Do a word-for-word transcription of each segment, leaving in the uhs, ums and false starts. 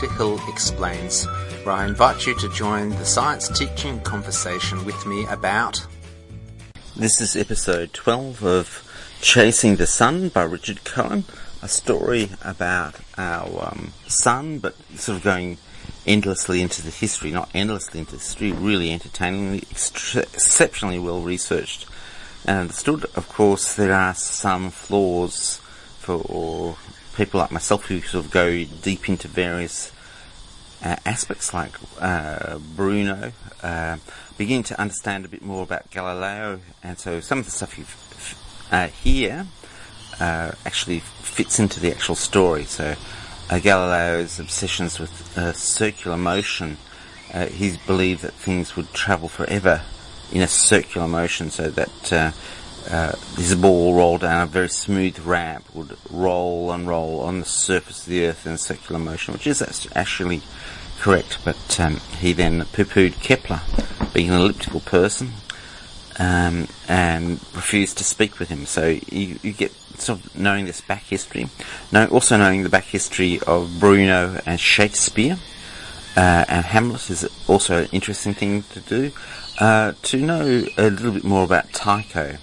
Doctor Hill Explains, where I invite you to join the science teaching conversation with me about... This is episode twelve of Chasing the Sun by Richard Cohen, a story about our um, sun, but sort of going endlessly into the history, not endlessly into history, really entertainingly, extra- exceptionally well researched and understood. Of course, there are some flaws for people like myself who sort of go deep into various uh, aspects, like uh, Bruno, uh, begin to understand a bit more about Galileo, and so some of the stuff you uh, hear uh, actually fits into the actual story. So uh, Galileo's obsessions with uh, circular motion, uh, he believed that things would travel forever in a circular motion, so that uh, Uh, this ball rolled down a very smooth ramp, would roll and roll on the surface of the Earth in circular motion, which is actually correct. But um, he then poo-pooed Kepler, being an elliptical person, um, and refused to speak with him. So you, you get sort of knowing this back history, know, also knowing the back history of Bruno and Shakespeare uh, and Hamlet is also an interesting thing to do. Uh, to know a little bit more about Tycho.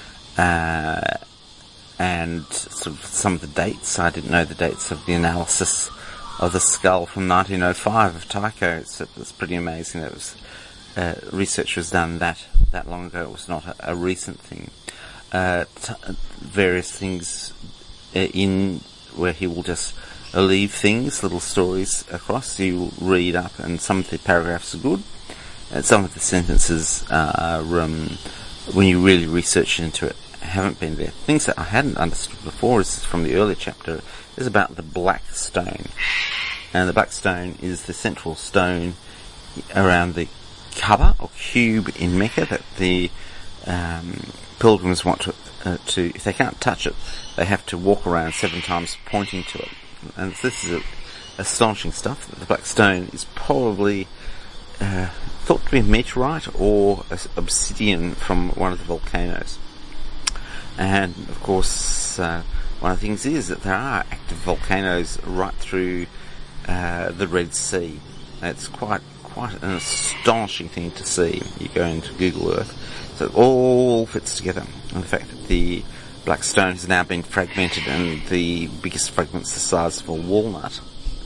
Uh, and sort of some of the dates. I didn't know the dates of the analysis of the skull from nineteen oh five of Tycho. It's, it's pretty amazing that it was, uh, research was done that, that long ago. It was not a, a recent thing. Uh, t- various things uh, in where he will just leave things, little stories across. You read up, and some of the paragraphs are good, and some of the sentences are, um, when you really research into it, haven't been there. Things that I hadn't understood before is from the earlier chapter is about the black stone. And the black stone is the central stone around the Kaaba or cube in Mecca that the um, pilgrims want to, uh, to, if they can't touch it, they have to walk around seven times pointing to it. And this is a, astonishing stuff. The black stone is probably uh, thought to be a meteorite or obsidian from one of the volcanoes. And of course, uh, one of the things is that there are active volcanoes right through uh, the Red Sea. It's quite quite an astonishing thing to see. You go into Google Earth, so it all fits together. And the fact that the black stone has now been fragmented, and the biggest fragment's the size of a walnut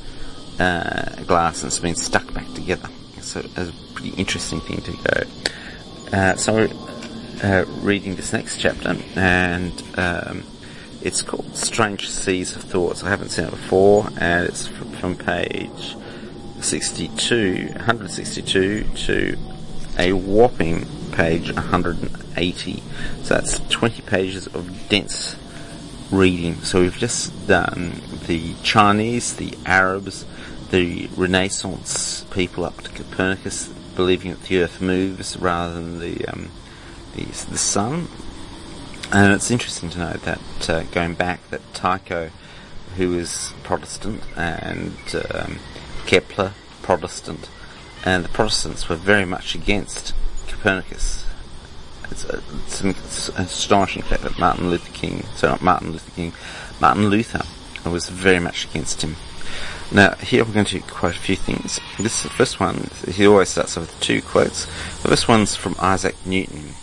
uh, glass, and it's been stuck back together. So it's a pretty interesting thing to go. Uh, so. Uh, reading this next chapter, and um, it's called Strange Seas of Thoughts. I haven't seen it before, and it's from, from page sixty-two, one sixty-two to a whopping page one hundred eighty. So that's twenty pages of dense reading. So we've just done the Chinese, the Arabs, the Renaissance people up to Copernicus, believing that the Earth moves rather than the um, The, the sun. And it's interesting to note that uh, going back, that Tycho, who is Protestant, and um, Kepler, Protestant, and the Protestants were very much against Copernicus. It's, a, it's, an, it's an astonishing fact that Martin Luther King, so not Martin Luther King, Martin Luther was very much against him. Now, here we're going to quote a few things. This the first one, he always starts off with two quotes. The first one's from Isaac Newton.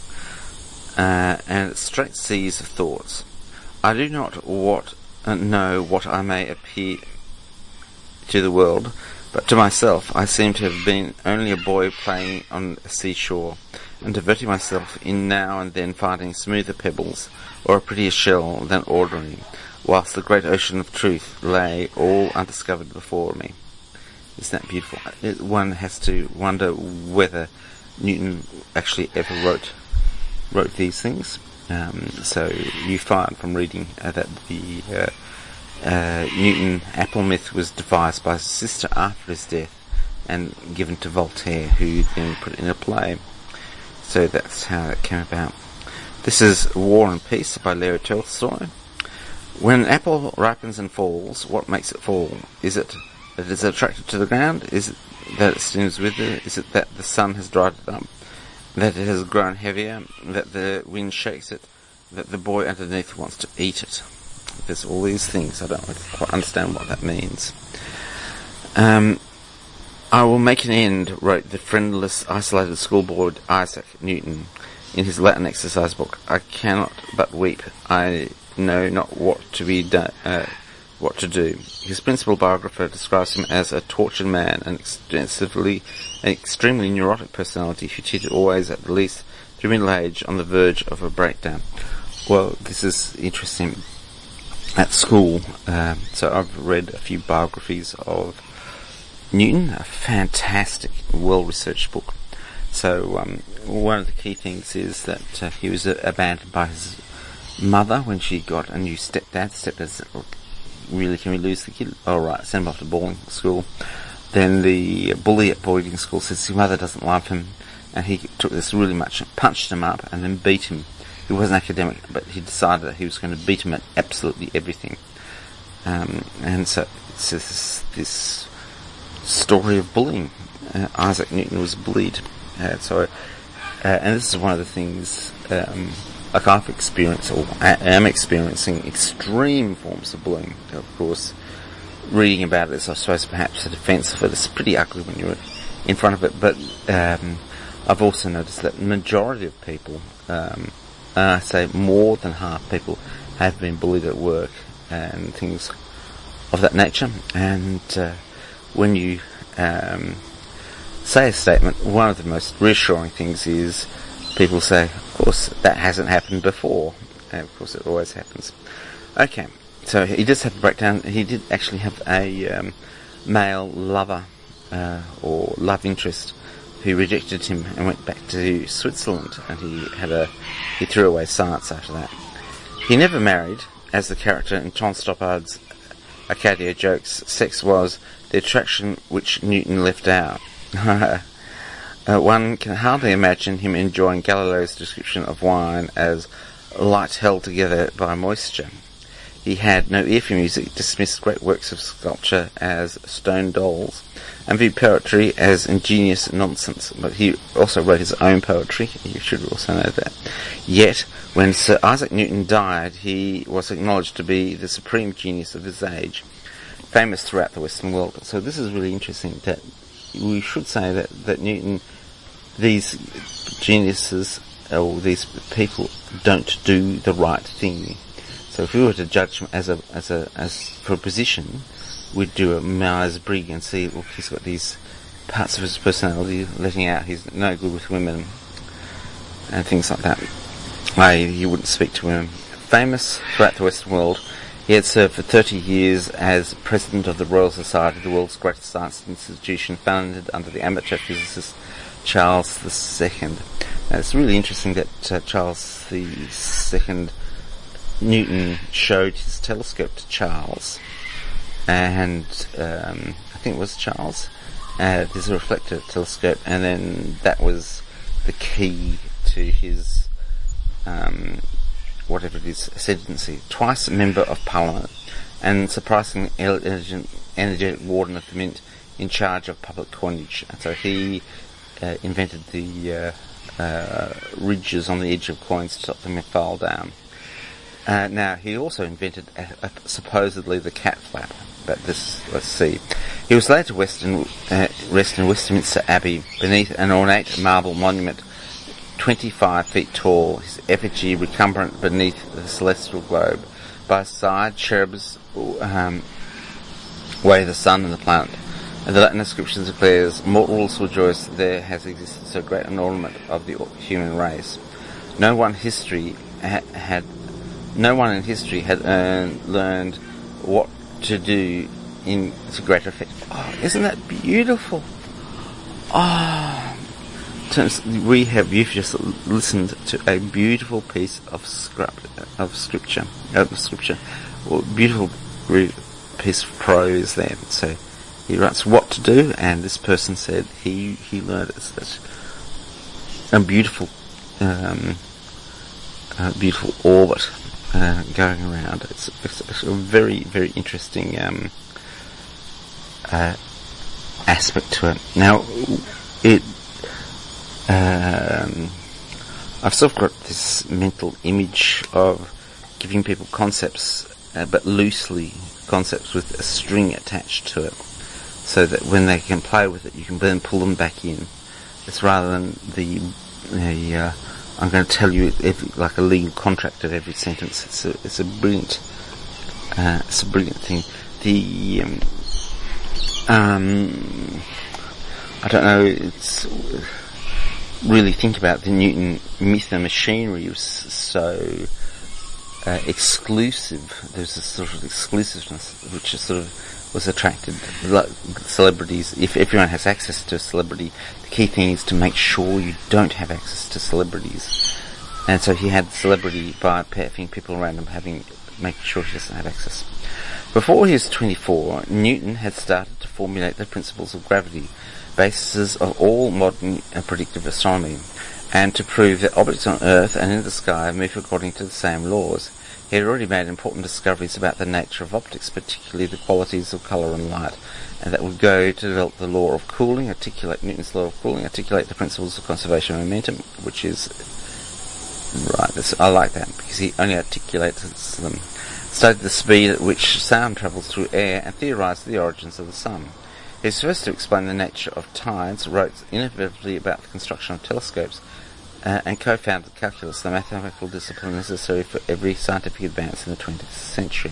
Uh, and it's Straight Seas of Thoughts. I do not what, uh, know what I may appear to the world, but to myself I seem to have been only a boy playing on a seashore, and diverting myself in now and then finding smoother pebbles, or a prettier shell than ordinary, whilst the great ocean of truth lay all undiscovered before me. Isn't that beautiful? It, one has to wonder whether Newton actually ever wrote wrote these things. Um, so you find from reading uh, that the uh, uh, Newton apple myth was devised by his sister after his death and given to Voltaire, who then put it in a play. So that's how it came about. This is War and Peace by Leo Tolstoy. When an apple ripens and falls, what makes it fall? Is it that it is attracted to the ground? Is it that it seems withered? Is it that the sun has dried it up? That it has grown heavier, that the wind shakes it, that the boy underneath wants to eat it? There's all these things. I don't quite understand what that means. Um, I will make an end, wrote the friendless, isolated schoolboy Isaac Newton in his Latin exercise book. I cannot but weep. I know not what to be done, uh, what to do. His principal biographer describes him as a tortured man, an extensively, an extremely neurotic personality who teetered always at least through middle age on the verge of a breakdown. Well, this is interesting. At school, um, so I've read a few biographies of Newton, a fantastic, well-researched book. So um, one of the key things is that uh, he was uh, abandoned by his mother when she got a new stepdad. Stepdad said, look, really, can we lose the kid? All right, send him off to boarding school. Then the bully at boarding school says his mother doesn't love him, and he took this really much, punched him up, and then beat him. He wasn't academic, but he decided that he was going to beat him at absolutely everything. Um, and so it's this, this story of bullying. Uh, Isaac Newton was bullied. Uh, so, uh, and this is one of the things, um, like I've experienced, or I am experiencing, extreme forms of bullying. Of course, reading about it is, I suppose, perhaps a defence of it. It's pretty ugly when you're in front of it, but um, I've also noticed that the majority of people, um, Uh, I say more than half people have been bullied at work and things of that nature. And uh, when you um, say a statement, one of the most reassuring things is people say, of course, that hasn't happened before. And of course, it always happens. Okay, so he does have a breakdown. He did actually have a um, male lover uh, or love interest who rejected him and went back to Switzerland, and he had a he threw away science after that. He never married, as the character in Tom Stoppard's Arcadia jokes. Sex was the attraction which Newton left out. uh, one can hardly imagine him enjoying Galileo's description of wine as light held together by moisture. He had no ear for music, dismissed great works of sculpture as stone dolls, and viewed poetry as ingenious nonsense. But he also wrote his own poetry, you should also know that. Yet, when Sir Isaac Newton died, he was acknowledged to be the supreme genius of his age, famous throughout the Western world. So this is really interesting, that we should say that, that Newton, these geniuses, or these people, don't do the right thing. So if we were to judge him as a, as a, as for a position, we'd do a Myers-Briggs and see, look, he's got these parts of his personality letting out, he's no good with women, and things like that. I, he wouldn't speak to women. Famous throughout the Western world, he had served for thirty years as President of the Royal Society, the world's greatest science institution, founded under the amateur physicist Charles the Second. Now, it's really interesting that uh, Charles the Second, Newton showed his telescope to Charles, and um, I think it was Charles. Uh, there's a reflector telescope, and then that was the key to his um, whatever it is, ascendancy. Twice a member of Parliament, and surprisingly energetic, energetic warden of the Mint in charge of public coinage. And so he uh, invented the uh, uh, ridges on the edge of coins to stop them fall down. Uh, now, he also invented a, a, supposedly the cat flap, but this, let's see. He was laid to rest in, uh, rest in Westminster Abbey beneath an ornate marble monument twenty-five feet tall, his effigy recumbent beneath the celestial globe. By his side, cherubs um, weigh the sun and the planet. And the Latin inscription declares, mortals rejoice that there has existed so great an ornament of the human race. No one history ha- had No one in history had earned, learned what to do in to great effect. Oh, isn't that beautiful? Oh, we have you've just listened to a beautiful piece of script of scripture, of scripture, or beautiful piece of prose there. So he writes what to do, and this person said he he learned it. Such a beautiful, um, a beautiful orbit. Uh, going around. It's, it's, it's a very, very interesting um, uh, aspect to it. Now, it um, I've sort of got this mental image of giving people concepts, uh, but loosely concepts with a string attached to it. so that when they can play with it, you can then pull them back in. It's rather than the, the uh, I'm going to tell you every, like a legal contract of every sentence. It's a, it's a brilliant, uh, it's a brilliant thing. The, um, um, I don't know, it's, really think about the Newton myth and machinery was so, uh, exclusive. There's a sort of exclusiveness which is sort of, was attracted, like celebrities. If everyone has access to a celebrity, the key thing is to make sure you don't have access to celebrities. And so he had celebrity by having people around him having, making sure he doesn't have access. Before he was twenty-four, Newton had started to formulate the principles of gravity, basis of all modern and predictive astronomy, and to prove that objects on Earth and in the sky move according to the same laws. He had already made important discoveries about the nature of optics, particularly the qualities of colour and light, and that would go to develop the law of cooling, articulate Newton's law of cooling, articulate the principles of conservation of momentum, which is, right, this, I like that, because he only articulates them, studied the speed at which sound travels through air, and theorised the origins of the sun. He was first to explain the nature of tides, wrote innovatively about the construction of telescopes, Uh, and co-founded calculus, the mathematical discipline necessary for every scientific advance in the twentieth century.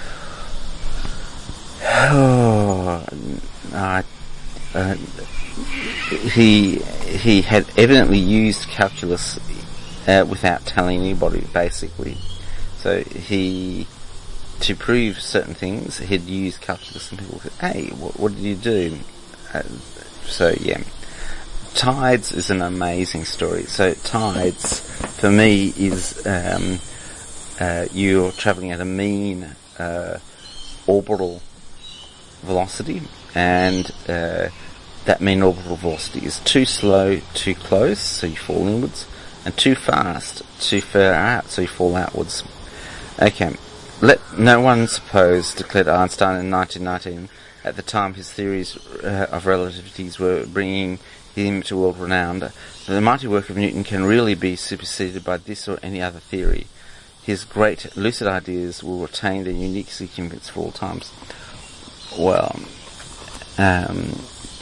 Oh, uh, uh, he he had evidently used calculus uh, without telling anybody, basically. So he, to prove certain things, he'd use calculus, and people would say, "Hey, what, what did you do?" Uh, so yeah. Tides is an amazing story. So tides, for me, is um, uh, you're travelling at a mean uh, orbital velocity, and uh, that mean orbital velocity is too slow, too close, so you fall inwards, and too fast, too far out, so you fall outwards. Okay, let no one suppose, declared Einstein in nineteen nineteen, at the time his theories uh, of relativities were bringing him to world renown, the mighty work of Newton can really be superseded by this or any other theory. His great lucid ideas will retain their unique significance for all times. Well, um,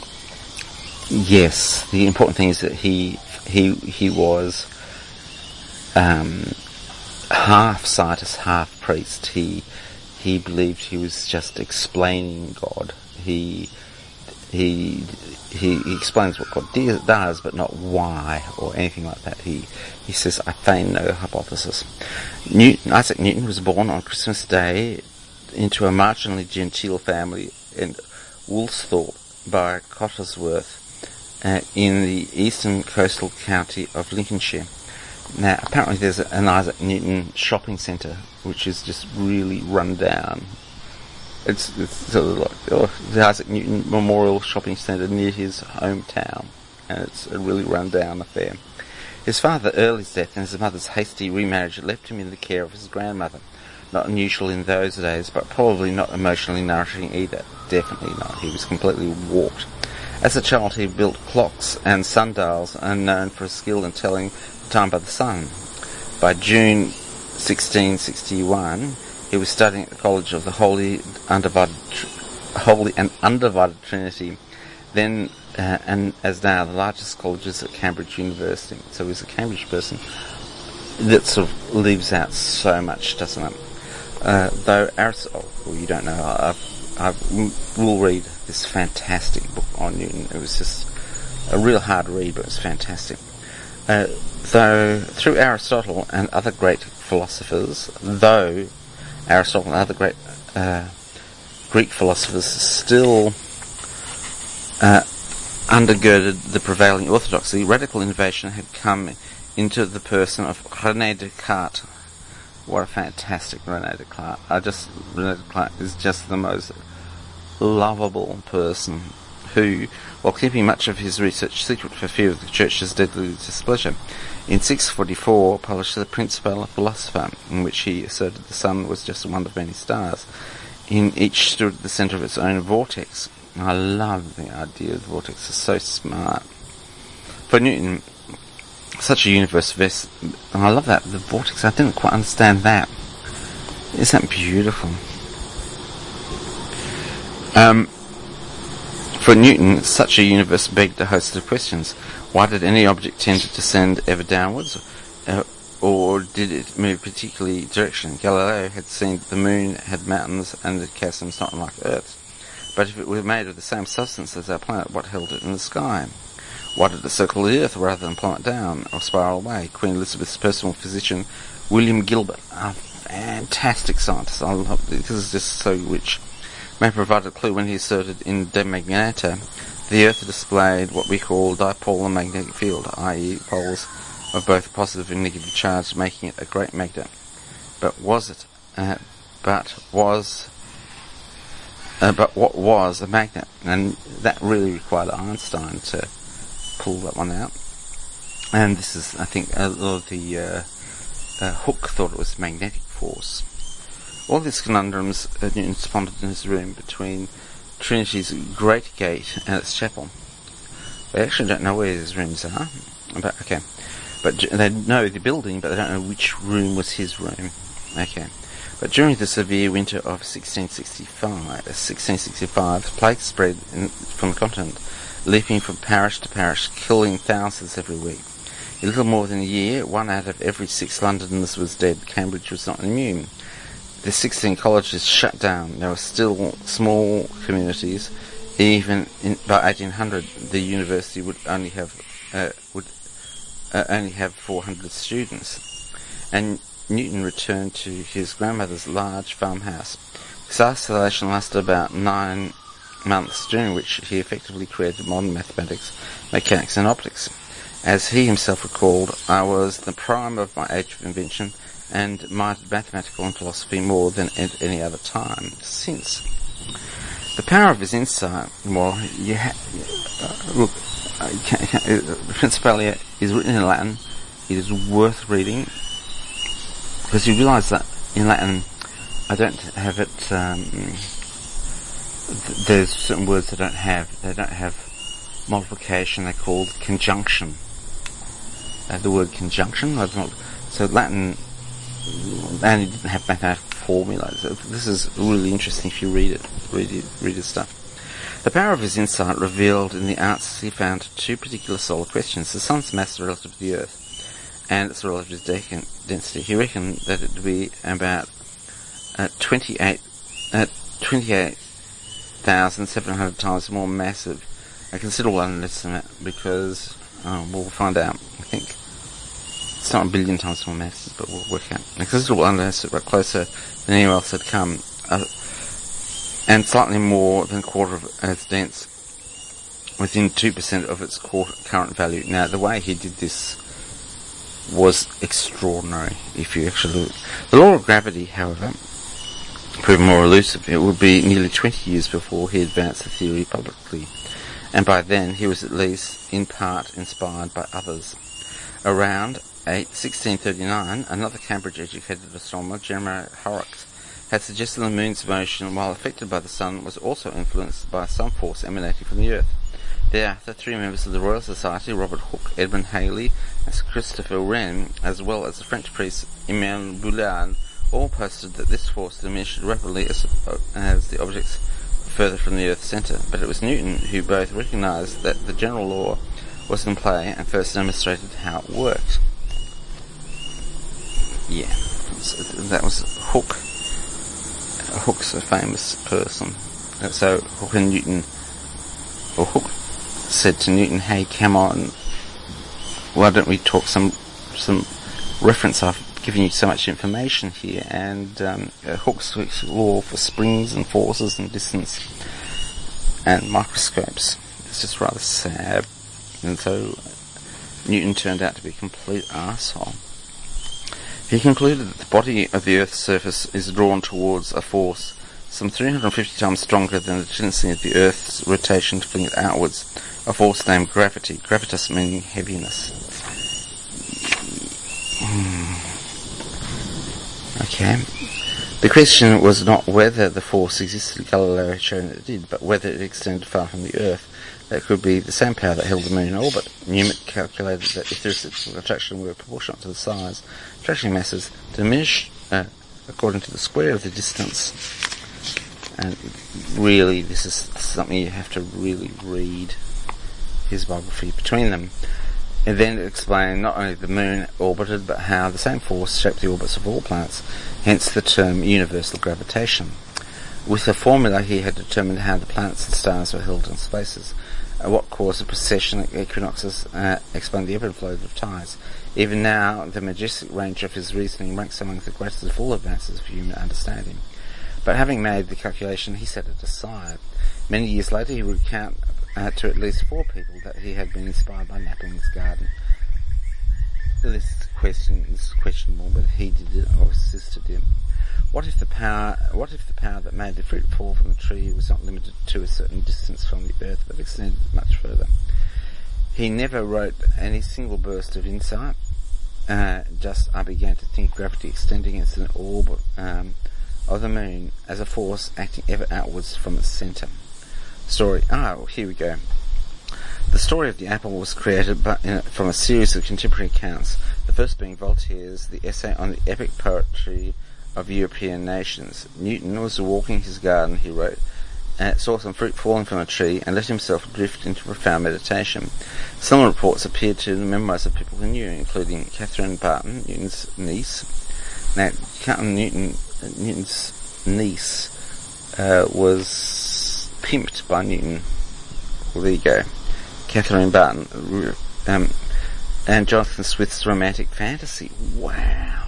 yes, the important thing is that he he he was um, half scientist, half priest. He he believed he was just explaining God. He he. He, he explains what God does, but not why or anything like that. He he says, I feign no hypothesis. Newton, Isaac Newton was born on Christmas Day into a marginally genteel family in Woolsthorpe by Cottersworth uh, in the eastern coastal county of Lincolnshire. Now, apparently there's an Isaac Newton shopping centre, which is just really run down. It's, it's sort of like oh, the Isaac Newton Memorial Shopping Centre near his hometown, and it's a really run-down affair. His father, Early's death and his mother's hasty remarriage left him in the care of his grandmother. Not unusual in those days, but probably not emotionally nourishing either. Definitely not. He was completely warped. As a child, he built clocks and sundials, and known for his skill in telling the time by the sun. By June sixteen sixty-one, he was studying at the College of the Holy, Undivided, Holy and Undivided Trinity, then uh, and as now the largest colleges at Cambridge University. So he was a Cambridge person. That sort of leaves out so much, doesn't it? Uh, though Aristotle, well, you don't know, I've, I will read this fantastic book on Newton. It was just a real hard read, but it was fantastic. Uh, though through Aristotle and other great philosophers, though Aristotle and other great uh, Greek philosophers still uh, undergirded the prevailing orthodoxy, radical innovation had come into the person of René Descartes. What a fantastic René Descartes. I just, René Descartes is just the most lovable person who, while keeping much of his research secret for fear of the Church's deadly displeasure, in six forty-four published the Principia Philosophiae, in which he asserted the sun was just one of many stars. In each stood at the centre of its own vortex. I love the idea of the vortex. It's so smart. For Newton, such a universe vest, and I love that, the vortex. I didn't quite understand that. Isn't that beautiful? Um, For Newton, such a universe begged a host of questions. Why did any object tend to descend ever downwards? Uh, or did it move particularly direction? Galileo had seen that the moon had mountains and the chasms not unlike Earth. But if it were made of the same substance as our planet, what held it in the sky? Why did it circle the Earth rather than plummet down or spiral away? Queen Elizabeth's personal physician, William Gilbert, a fantastic scientist, I love this, this is just so rich, may provide a clue when he asserted in De Magneta, the Earth displayed what we call dipolar magnetic field, that is poles of both positive and negative charge, making it a great magnet. But was it, uh, but was, uh, but what was a magnet? And that really required Einstein to pull that one out. And this is, I think, a lot of the, uh, uh, Hooke thought it was magnetic force. All these conundrums uh, Newton pondered in his room between Trinity's Great Gate and its chapel. They actually don't know where his rooms are, but okay. But they know the building, but they don't know which room was his room. Okay. But during the severe winter of sixteen sixty-five, sixteen sixty-five, plague spread in, from the continent, leaping from parish to parish, killing thousands every week. In little more than a year, one out of every six Londoners was dead. Cambridge was not immune. The sixteen colleges shut down. There were still small communities. Even in, by eighteen hundred, the university would only have uh, would uh, only have four hundred students. And Newton returned to his grandmother's large farmhouse. His isolation lasted about nine months, during which he effectively created modern mathematics, mechanics, and optics. As he himself recalled, I was the prime of my age of invention, and admired mathematical and philosophy more than at any other time since. The power of his insight, well, you ha- uh, look, uh, can, can, uh, the Principia is written in Latin. It is worth reading, because you realise that in Latin, I don't have it, um, th- there's certain words they don't have. They don't have multiplication, they're called conjunction. Uh, the word conjunction, I don't, so Latin, and it didn't have mathematical formulas. This is really interesting if you read it, read it, read his stuff. The power of his insight revealed in the answers he found to two particular solar questions: the sun's mass relative to the Earth, and its relative de- density. He reckoned that it would be about uh, twenty-eight, uh, twenty-eight thousand seven hundred times more massive. A considerable underestimate, because oh, we'll find out. I think it's not a billion times more massive, but we'll work out. A considerable underestimate, but closer than anyone else had come, uh, and slightly more than a quarter of as dense, within two percent of its current value. Now, the way he did this was extraordinary, if you actually look. The law of gravity, however, proved more elusive. It would be nearly twenty years before he advanced the theory publicly, and by then he was at least in part inspired by others. Around sixteen thirty-nine, another Cambridge-educated astronomer, Jeremiah Horrocks, had suggested the moon's motion, while affected by the sun, was also influenced by some force emanating from the Earth. Thereafter, three members of the Royal Society, Robert Hooke, Edmund Halley, and Christopher Wren, as well as the French priest Emile Boulard, all posted that this force diminished rapidly as, as the objects further from the Earth's centre. But it was Newton who both recognised that the general law was in play and first demonstrated how it worked. Yeah, that was Hooke. Hooke's a famous person. So Hooke and Newton, or Hooke said to Newton, "Hey, come on, why don't we talk some some reference? I've given you so much information here." And um, uh, Hooke's law for springs and forces and distance and microscopes. It's just rather sad. And so Newton turned out to be a complete arsehole. He concluded that the body of the Earth's surface is drawn towards a force some three hundred fifty times stronger than the tendency of the Earth's rotation to fling it outwards, a force named gravity, gravitas meaning heaviness. Okay. The question was not whether the force existed, Galileo had shown that it did, but whether it extended far from the Earth. That could be the same power that held the moon in orbit. Newton calculated that if the effects of attraction were proportionate to the size, attraction masses diminish uh, according to the square of the distance And really, this is something you have to really read his biography between them. And then explain not only the moon orbited, but how the same force shaped the orbits of all planets, hence the term universal gravitation. With a formula, he had determined how the planets and stars were held in spaces, uh, what caused the precession at equinoxes, uh, explained the ebb and flow of tides. Even now, the majestic range of his reasoning ranks among the greatest of all advances of human understanding. But having made the calculation, he set it aside. Many years later, he would recount uh, to at least four people that he had been inspired by Knapling's garden. This is question this is questionable, but he did it or assisted him. What if the power? What if the power that made the fruit fall from the tree was not limited to a certain distance from the earth, but extended much further? He never wrote any single burst of insight. Uh, just I began to think gravity extending as an orb um, of the moon as a force acting ever outwards from its centre. Story. Ah, well, here we go. The story of the apple was created by, uh, from a series of contemporary accounts, the first being Voltaire's The Essay on the Epic Poetry of European Nations. Newton was walking his garden, he wrote, uh, saw some fruit falling from a tree, and let himself drift into profound meditation. Similar reports appeared to the memoirs of people who knew, including Catherine Barton, Newton's niece. Now, Catherine Newton, Newton's niece uh, was pimped by Newton. Well, there you go. Catherine Barton, um, and Jonathan Swift's romantic fantasy. Wow.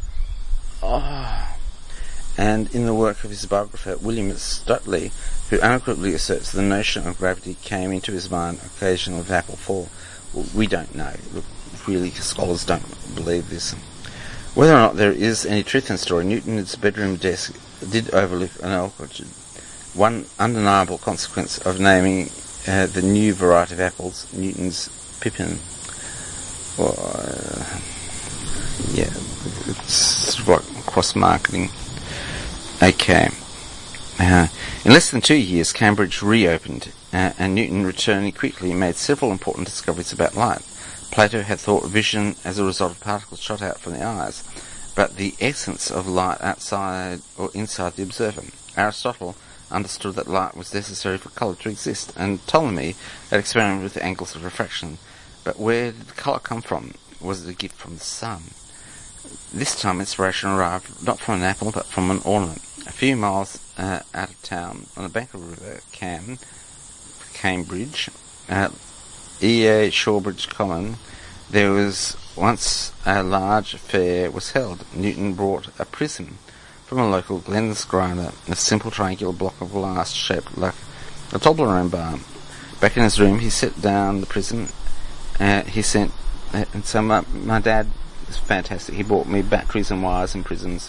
Oh. And in the work of his biographer, William Stuteley, who unequivocally asserts the notion of gravity came into his mind occasionally with apple fall. Well, we don't know. Look, really, scholars don't believe this. Whether or not there is any truth in the story, Newton's bedroom desk did overlook an orchard. One undeniable consequence of naming Uh, the new variety of apples, Newton's Pippin. Well, uh, yeah, it's sort of like cross-marketing. Okay. Uh, in less than two years, Cambridge reopened, uh, and Newton returning quickly made several important discoveries about light. Plato had thought vision as a result of particles shot out from the eyes, but the essence of light outside or inside the observer. Aristotle understood that light was necessary for colour to exist, and Ptolemy had experimented with the angles of refraction. But where did the colour come from? Was it a gift from the sun? This time inspiration arrived not from an apple, but from an ornament. A few miles uh, out of town, on the bank of the river Cam, Cambridge, uh, E A Shawbridge Common, there was once a large fair was held. Newton brought a prism from a local lens grinder, a simple triangular block of glass shaped like a Toblerone bar. Back in his room, he set down the prism. Uh, he sent, uh, and so my, my dad is fantastic. He bought me batteries and wires and prisms.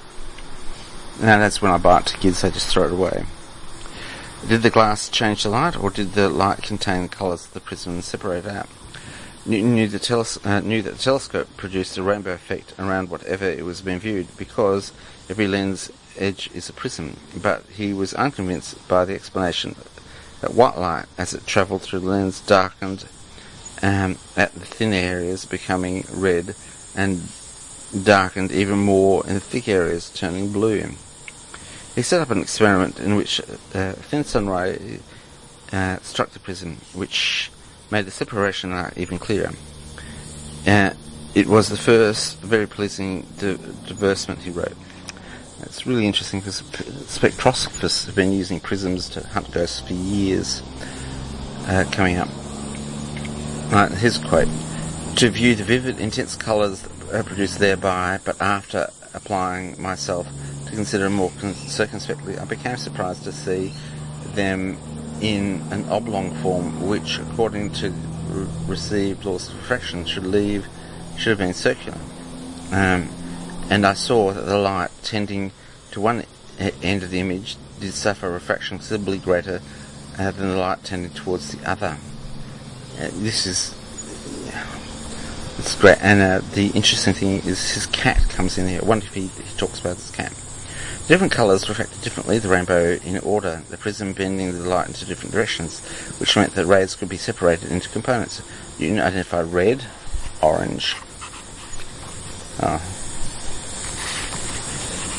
Now that's when I buy it to kids, they just throw it away. Did the glass change the light, or did the light contain the colours of the prism and separate out? Newton knew, the teles- uh, knew that the telescope produced a rainbow effect around whatever it was being viewed, because every lens edge is a prism, but he was unconvinced by the explanation that white light, as it travelled through the lens, darkened um, at the thin areas, becoming red, and darkened even more in the thick areas, turning blue. He set up an experiment in which a thin sun ray uh, struck the prism, which made the separation arc even clearer. Uh, it was the first very pleasing di- diversement, he wrote. It's really interesting because spectroscopists have been using prisms to hunt ghosts for years. Uh, coming up. Right, here's a quote. To view the vivid, intense colours produced thereby, but after applying myself to consider more con- circumspectly, I became surprised to see them in an oblong form, which, according to re- received laws of refraction, should leave should have been circular. Um, and I saw that the light tending to one e- end of the image did suffer refraction considerably greater uh, than the light tending towards the other. Uh, this is yeah, it's great. And uh, the interesting thing is his cat comes in here. I wonder if he, he talks about his cat. Different colours refracted differently, the rainbow in order, the prism bending the light into different directions, which meant that rays could be separated into components. Newton identified red, orange, oh.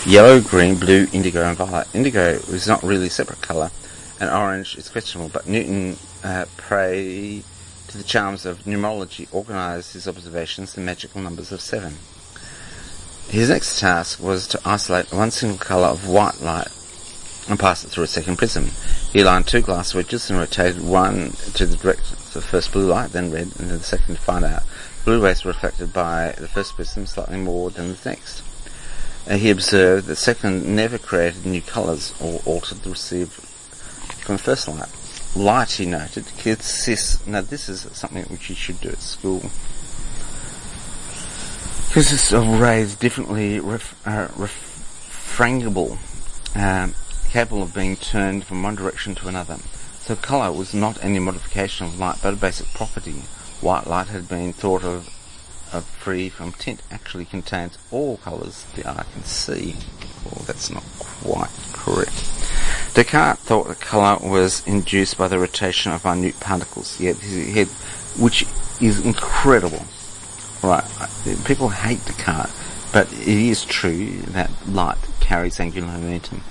yellow, green, blue, indigo and violet. Indigo is not really a separate colour, and orange is questionable, but Newton, uh, prey to the charms of numerology, organised his observations in magical numbers of seven. His next task was to isolate one single colour of white light and pass it through a second prism. He aligned two glass wedges and rotated one to the direct of the first blue light, then red, and then the second to find out blue rays were reflected by the first prism slightly more than the next. Uh, he observed that the second never created new colours or altered the received from the first light. Light, he noted, consists... Now this is something which you should do at school. Consists of rays differently ref, uh, refractable, um, capable of being turned from one direction to another. So colour was not any modification of light, but a basic property. White light had been thought of, of free from tint, actually contains all colours the eye can see. Well, that's not quite correct. Descartes thought that colour was induced by the rotation of minute particles, yet he had, which is incredible. Right, people hate Descartes, but it is true that light carries angular momentum.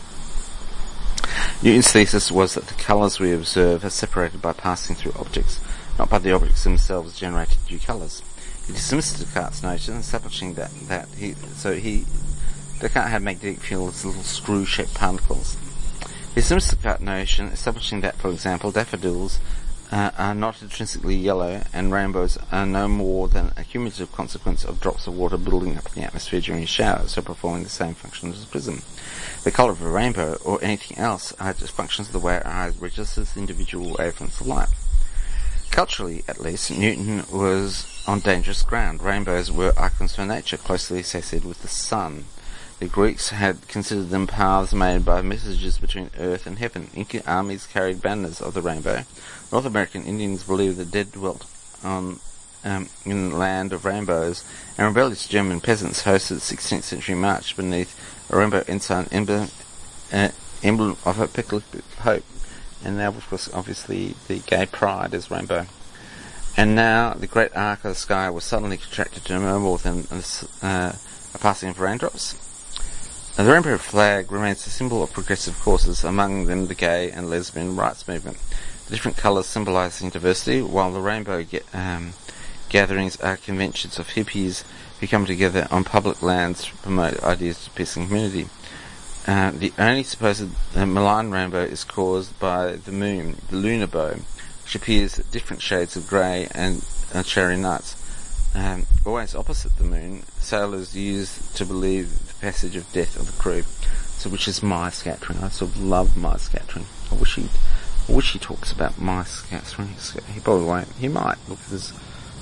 Newton's thesis was that the colours we observe are separated by passing through objects, not by the objects themselves generating new colours. He dismissed Descartes' notion, establishing that, that he, so he, Descartes had magnetic field as little screw-shaped particles. He dismissed Descartes' notion, establishing that, for example, daffodils Uh, are not intrinsically yellow, and rainbows are no more than a cumulative consequence of drops of water building up in the atmosphere during a shower, so performing the same function as a prism. The colour of a rainbow, or anything else, are just functions of the way our eyes registers individual wavelengths of light. Culturally, at least, Newton was on dangerous ground. Rainbows were icons for nature, closely associated with the sun. The Greeks had considered them paths made by messages between earth and heaven. Inca armies carried banners of the rainbow. North American Indians believed the dead dwelt on, um, in the land of rainbows, and rebellious German peasants hosted the sixteenth century march beneath a rainbow ensign, emblem, uh, emblem of apocalyptic hope. And now, of course, obviously, the gay pride is rainbow. And now the great arc of the sky was suddenly contracted to no more than uh, a passing of raindrops. Now, the rainbow flag remains a symbol of progressive causes, among them the gay and lesbian rights movement. The different colours symbolising diversity, while the rainbow get, um, gatherings are conventions of hippies who come together on public lands to promote ideas to peace and community. Uh, the only supposed uh, malign rainbow is caused by the moon, the lunar bow, which appears at different shades of grey and uh, cherry nights. Um, always opposite the moon, sailors used to believe the passage of death of the crew. So, which is my scattering. I sort of love my scattering. I wish he, I wish he talks about my scattering. He probably won't. He might, because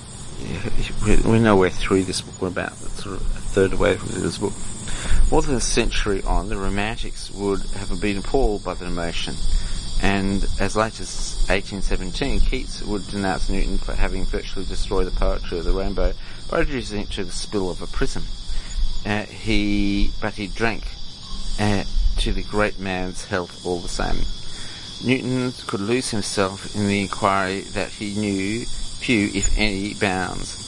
yeah, we know we're through this book. We're about sort of a third away from this book. More than a century on, the Romantics would have been appalled by the emotion. And as late as eighteen seventeen, Keats would denounce Newton for having virtually destroyed the poetry of the rainbow by reducing it to the spill of a prism. Uh, he, but he drank uh, to the great man's health all the same. Newton could lose himself in the inquiry that he knew few, if any, bounds.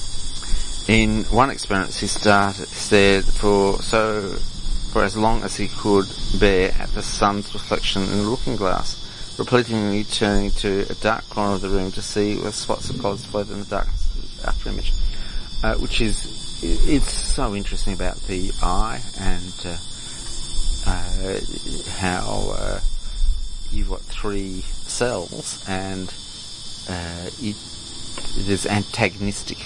In one experiment, he started, stared for so for as long as he could bear at the sun's reflection in the looking glass, repeatedly turning to a dark corner of the room to see where spots of colours floated in the darkness after image, uh, which is, it's so interesting about the eye and uh, uh, how uh, you've got three cells and uh, it, it is antagonistic.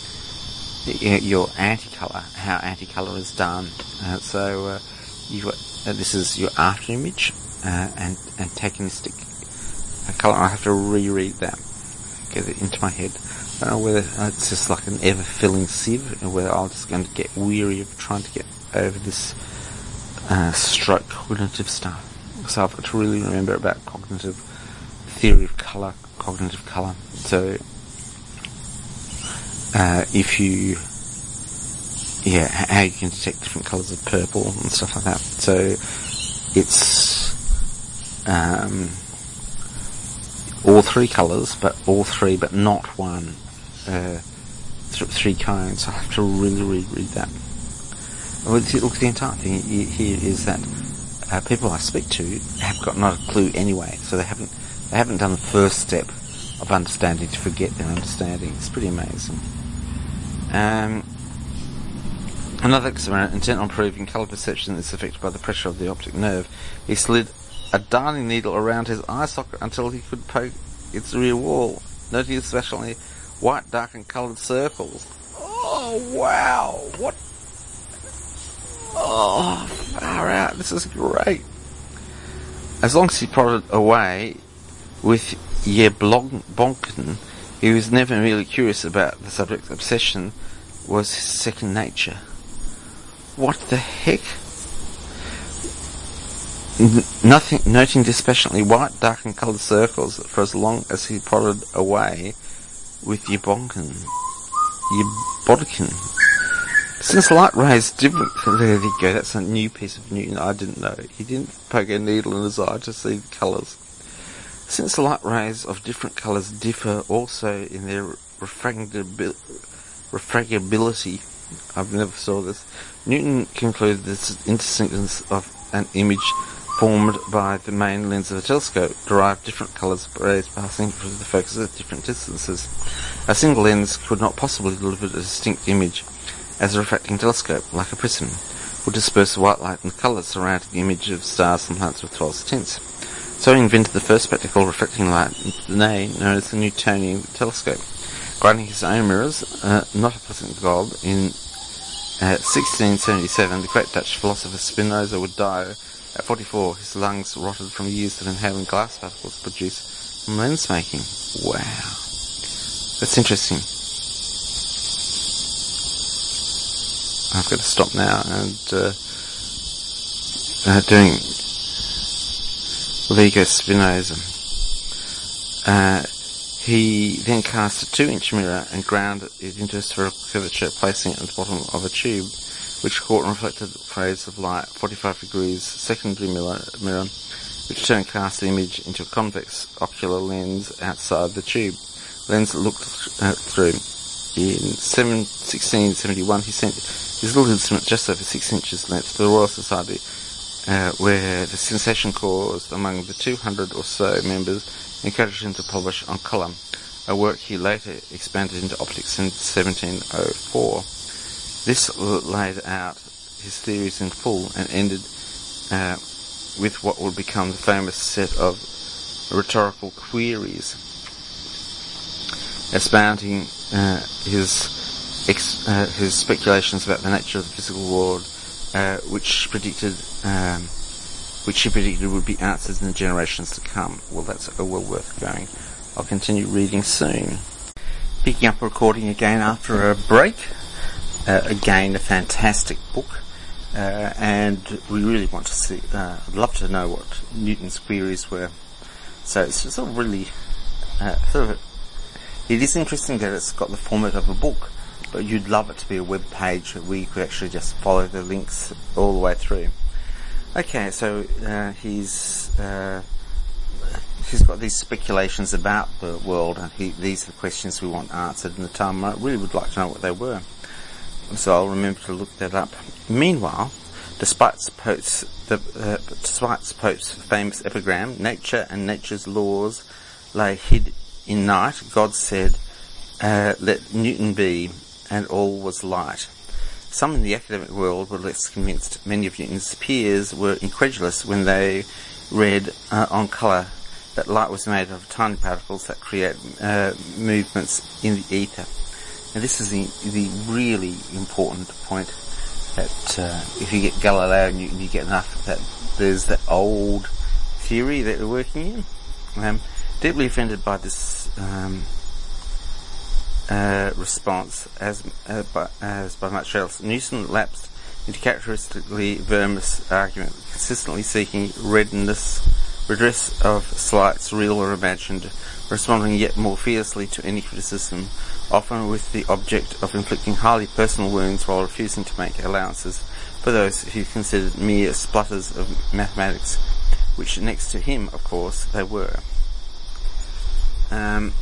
Your anti-colour, how anti-colour is done. Uh, so uh, you've got uh, this is your after image uh, and antagonistic uh, colour. I have to reread that, get it into my head. I don't know whether uh, it's just like an ever-filling sieve, or whether I'm just going to get weary of trying to get over this uh, stroke cognitive stuff. So I've got to really remember about cognitive theory of colour, cognitive colour. So. Uh, if you, yeah, how you can detect different colours of purple and stuff like that. So, it's, um, all three colours, but all three, but not one, uh, th- three cones. I have to really reread that. Well, look, the entire thing here is that uh, people I speak to have got not a clue anyway, so they haven't they haven't done the first step of understanding to forget their understanding. It's pretty amazing. Um, another experiment intent on proving colour perception is affected by the pressure of the optic nerve. He slid a darning needle around his eye socket until he could poke its rear wall, noting especially white, dark and coloured circles. Oh, wow! What? Oh, far out. This is great. As long as he prodded away with Jablonken, he was never merely curious about the subject's obsession was his second nature. What the heck? N- nothing, noting dispassionately white, dark and coloured circles for as long as he prodded away with Jablonken. Jablonken. Since light rays different, there you go, that's a new piece of Newton I didn't know. He didn't poke a needle in his eye to see the colours. Since light rays of different colours differ also in their refractabil- refractability, I've never saw this, Newton concluded this intersequence of an image formed by the main lens of a telescope derived different colours of rays passing through the focus at different distances. A single lens could not possibly deliver a distinct image, as a refracting telescope, like a prism, would disperse white light and colours surrounding the image of stars and planets with twelve tints. So he invented the first practical reflecting light, nay, known as the Newtonian telescope, grinding his own mirrors, uh, not a pleasant gob. In uh, sixteen seventy-seven, the great Dutch philosopher Spinoza would die at forty-four. His lungs rotted from years of inhaling glass particles produced from lens making. Wow. That's interesting. I've got to stop now and uh, uh, doing Lego Spinoza. Uh, he then cast a two-inch mirror and ground it into a spherical curvature, placing it at the bottom of a tube, which caught and reflected rays of light forty-five degrees secondary mirror, mirror, which in turn cast the image into a convex ocular lens outside the tube. Lens looked uh, through. In sixteen seventy-one, he sent his little instrument just over six inches length to the Royal Society, uh, where the sensation caused among the two hundred or so members encouraged him to publish on colour, a work he later expanded into optics in seventeen oh four. This laid out his theories in full and ended uh, with what would become the famous set of rhetorical queries, expounding uh, his ex, uh, his speculations about the nature of the physical world, uh, which predicted, um, which he predicted would be answered in the generations to come. Well, that's uh, well worth going. I'll continue reading soon. Picking up recording again after a break. Uh, again, a fantastic book, uh, and we really want to see. Uh, I'd love to know what Newton's queries were. So it's sort of really, uh, sort of. It is interesting that it's got the format of a book, but you'd love it to be a web page where you could actually just follow the links all the way through. Okay, so uh, he's uh, he's got these speculations about the world, and he, these are the questions we want answered in the time. I really would like to know what they were, so I'll remember to look that up. Meanwhile, despite Pope's, the, uh, despite Pope's famous epigram, nature and nature's laws lay hid in night, God said, uh, let Newton be, and all was light. Some in the academic world were less convinced. Many of Newton's peers were incredulous when they read uh, on colour that light was made of tiny particles that create uh, movements in the ether. And this is the, the really important point, that uh, if you get Galileo and Newton, you get enough that there's that old theory that they're working in. Um, deeply offended by this um, uh, response, as uh, by, as by much else, Newton lapsed into characteristically vermis argument, consistently seeking redress, redress of slights, real or imagined, responding yet more fiercely to any criticism, often with the object of inflicting highly personal wounds while refusing to make allowances for those who considered mere splutters of mathematics, which next to him, of course, they were. Um,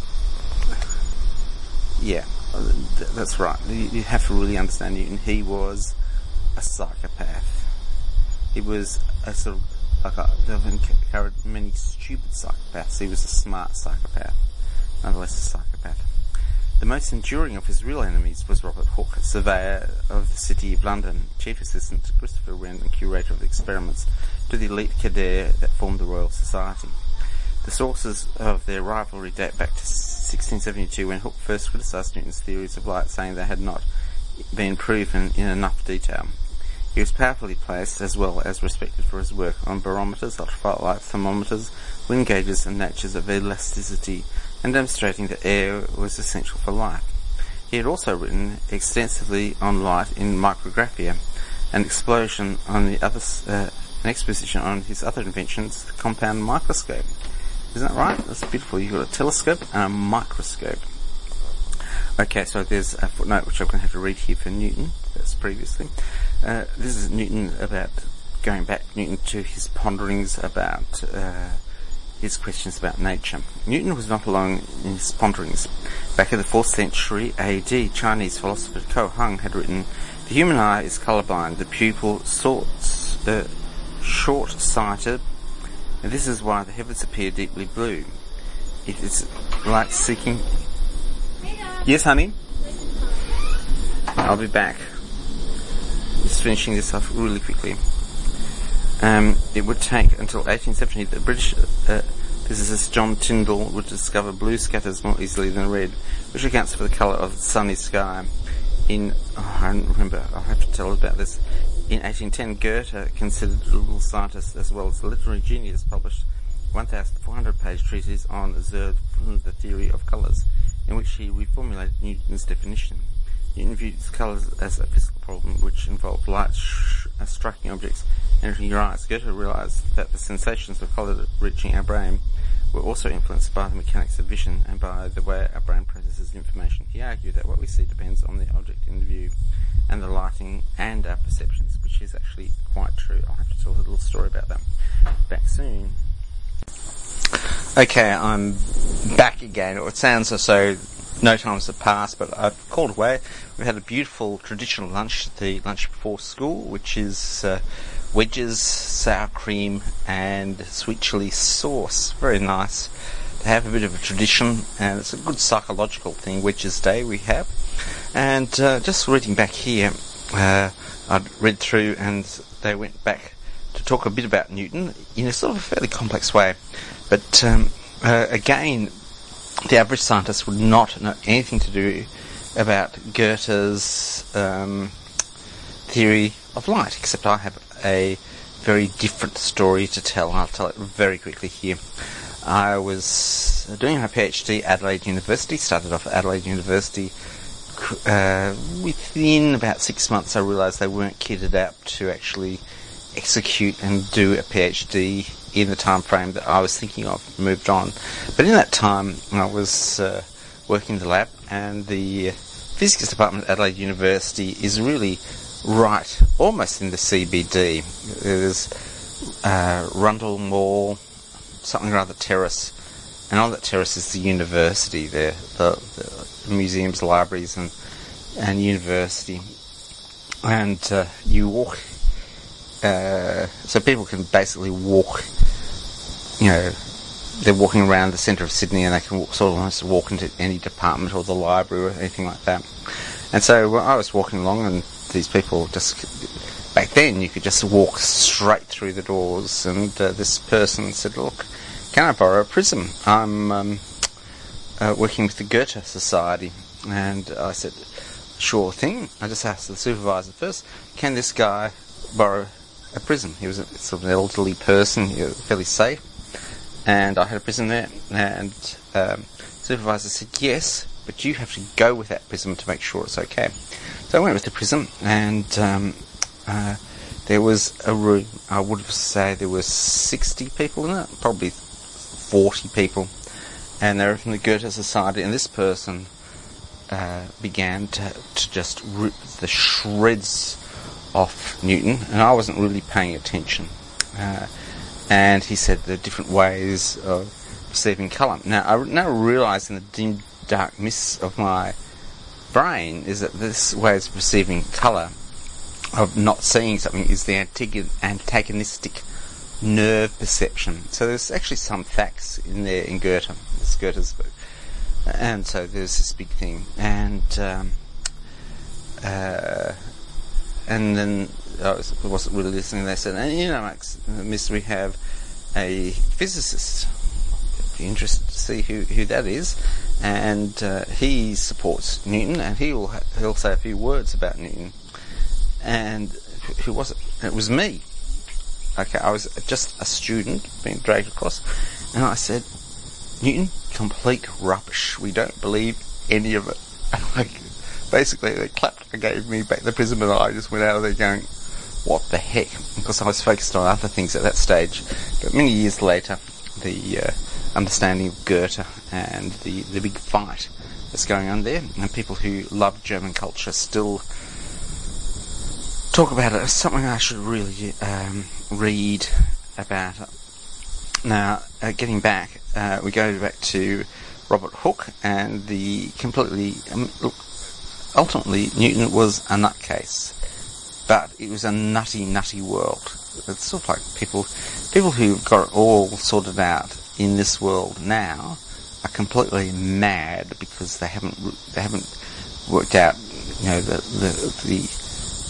yeah, that's right. You have to really understand Newton. He was a psychopath. He was a sort of, like a, I've encountered many stupid psychopaths. He was a smart psychopath, nonetheless a psychopath. The most enduring of his real enemies was Robert Hooke, surveyor of the City of London, chief assistant to Christopher Wren and curator of the experiments to the elite cadre that formed the Royal Society. The sources of their rivalry date back to sixteen seventy-two, when Hooke first criticised Newton's theories of light, saying they had not been proven in enough detail. He was powerfully placed, as well as respected for his work on barometers, ultraviolet light thermometers, wind gauges and natures of elasticity, and demonstrating that air was essential for life. He had also written extensively on light in Micrographia, an explosion on the other, uh, an exposition on his other inventions, the compound microscope. Isn't that right? That's beautiful. You've got a telescope and a microscope. Okay, so there's a footnote which I'm going to have to read here for Newton. That's previously. Uh, this is Newton about, going back, Newton to his ponderings about, uh, his questions about nature. Newton was not alone in his ponderings. Back in the fourth century A D, Chinese philosopher Ko Hung had written, "The human eye is colourblind, the pupil sorts, uh, short-sighted, and this is why the heavens appear deeply blue. It is like seeking..." Yes, honey? I'll be back. Just finishing this off really quickly. Um, it would take until eighteen seventy that the British uh, physicist John Tyndall would discover blue scatters more easily than red, which accounts for the colour of the sunny sky. In, oh, I don't remember, I'll have to tell about this. In eighteen ten, Goethe, considered a liberal scientist as well as a literary genius, published a one thousand four hundred page treatise on the theory of colours, in which he reformulated Newton's definition. Newton viewed colours as a physical problem which involved light sh- uh, striking objects entering your eyes. Goethe realised that the sensations of colour reaching our brain were also influenced by the mechanics of vision and by the way our brain processes information. He argued that what we see depends on the object in view and the lighting and our perceptions, which is actually quite true. I'll have to tell a little story about that back soon. Okay, I'm back again. It sounds as though no times have passed, but I've called away. We had a beautiful traditional lunch, the lunch before school, which is uh, wedges, sour cream, and sweet chilli sauce. Very nice to have a bit of a tradition, and it's a good psychological thing, Wedges Day we have. And uh, just reading back here, uh, I'd read through, and they went back to talk a bit about Newton in a sort of a fairly complex way. But um, uh, again, the average scientist would not know anything to do about Goethe's um, theory of light, except I have a very different story to tell. I'll tell it very quickly here. I was doing my PhD at Adelaide University, started off at Adelaide University. Uh, within about six months I realised they weren't kitted out to actually execute and do a PhD in the time frame that I was thinking of, moved on. But in that time I was uh, working in the lab, and the physics department at Adelaide University is really right, almost in the C B D. There's uh, Rundle Mall, something rather terrace, and on that terrace is the university there, the, the museums, libraries and and university. And uh, you walk, uh, so people can basically walk, you know, they're walking around the centre of Sydney, and they can walk, sort of almost walk into any department or the library or anything like that. And so well, I was walking along, and these people just, back then you could just walk straight through the doors, and uh, this person said, "Look, can I borrow a prism? I'm um, uh, working with the Goethe Society." And I said, "Sure thing." I just asked the supervisor first, "Can this guy borrow a prism?" He was a sort of an elderly person, he was fairly safe, and I had a prism there, and um, the supervisor said, "Yes, but you have to go with that prism to make sure it's okay." So I went with the prism, and um, uh, there was a room, I would say there were sixty people in it, probably forty people, and they were from the Goethe Society, and this person uh, began to, to just rip the shreds off Newton, and I wasn't really paying attention. Uh, and he said there are different ways of perceiving colour. Now, I now realise in the dim, dark mists of my brain is that this way of perceiving colour of not seeing something is the antagonistic nerve perception. So there's actually some facts in there in Goethe, this Goethe's book. And so there's this big thing. And um, uh, and then I was, wasn't really listening. They said, and you know, Max, Miss, we have a physicist. Be interested to see who, who that is. And uh, he supports Newton, and he'll he'll say a few words about Newton. And who was it? It was me. Okay, I was just a student being dragged across, and I said, Newton, complete rubbish. We don't believe any of it. And like, basically, they clapped and gave me back the prism, and I just went out of there going, what the heck? Because I was focused on other things at that stage. But many years later, the uh, understanding of Goethe and the, the big fight that's going on there, and people who love German culture still talk about it as something I should really um, read about it. Now, uh, getting back, uh, we go back to Robert Hooke and the completely... Um, look, ultimately, Newton was a nutcase, but it was a nutty, nutty world. It's sort of like people, people who've got it all sorted out in this world now are completely mad because they haven't they haven't worked out, you know, the the, the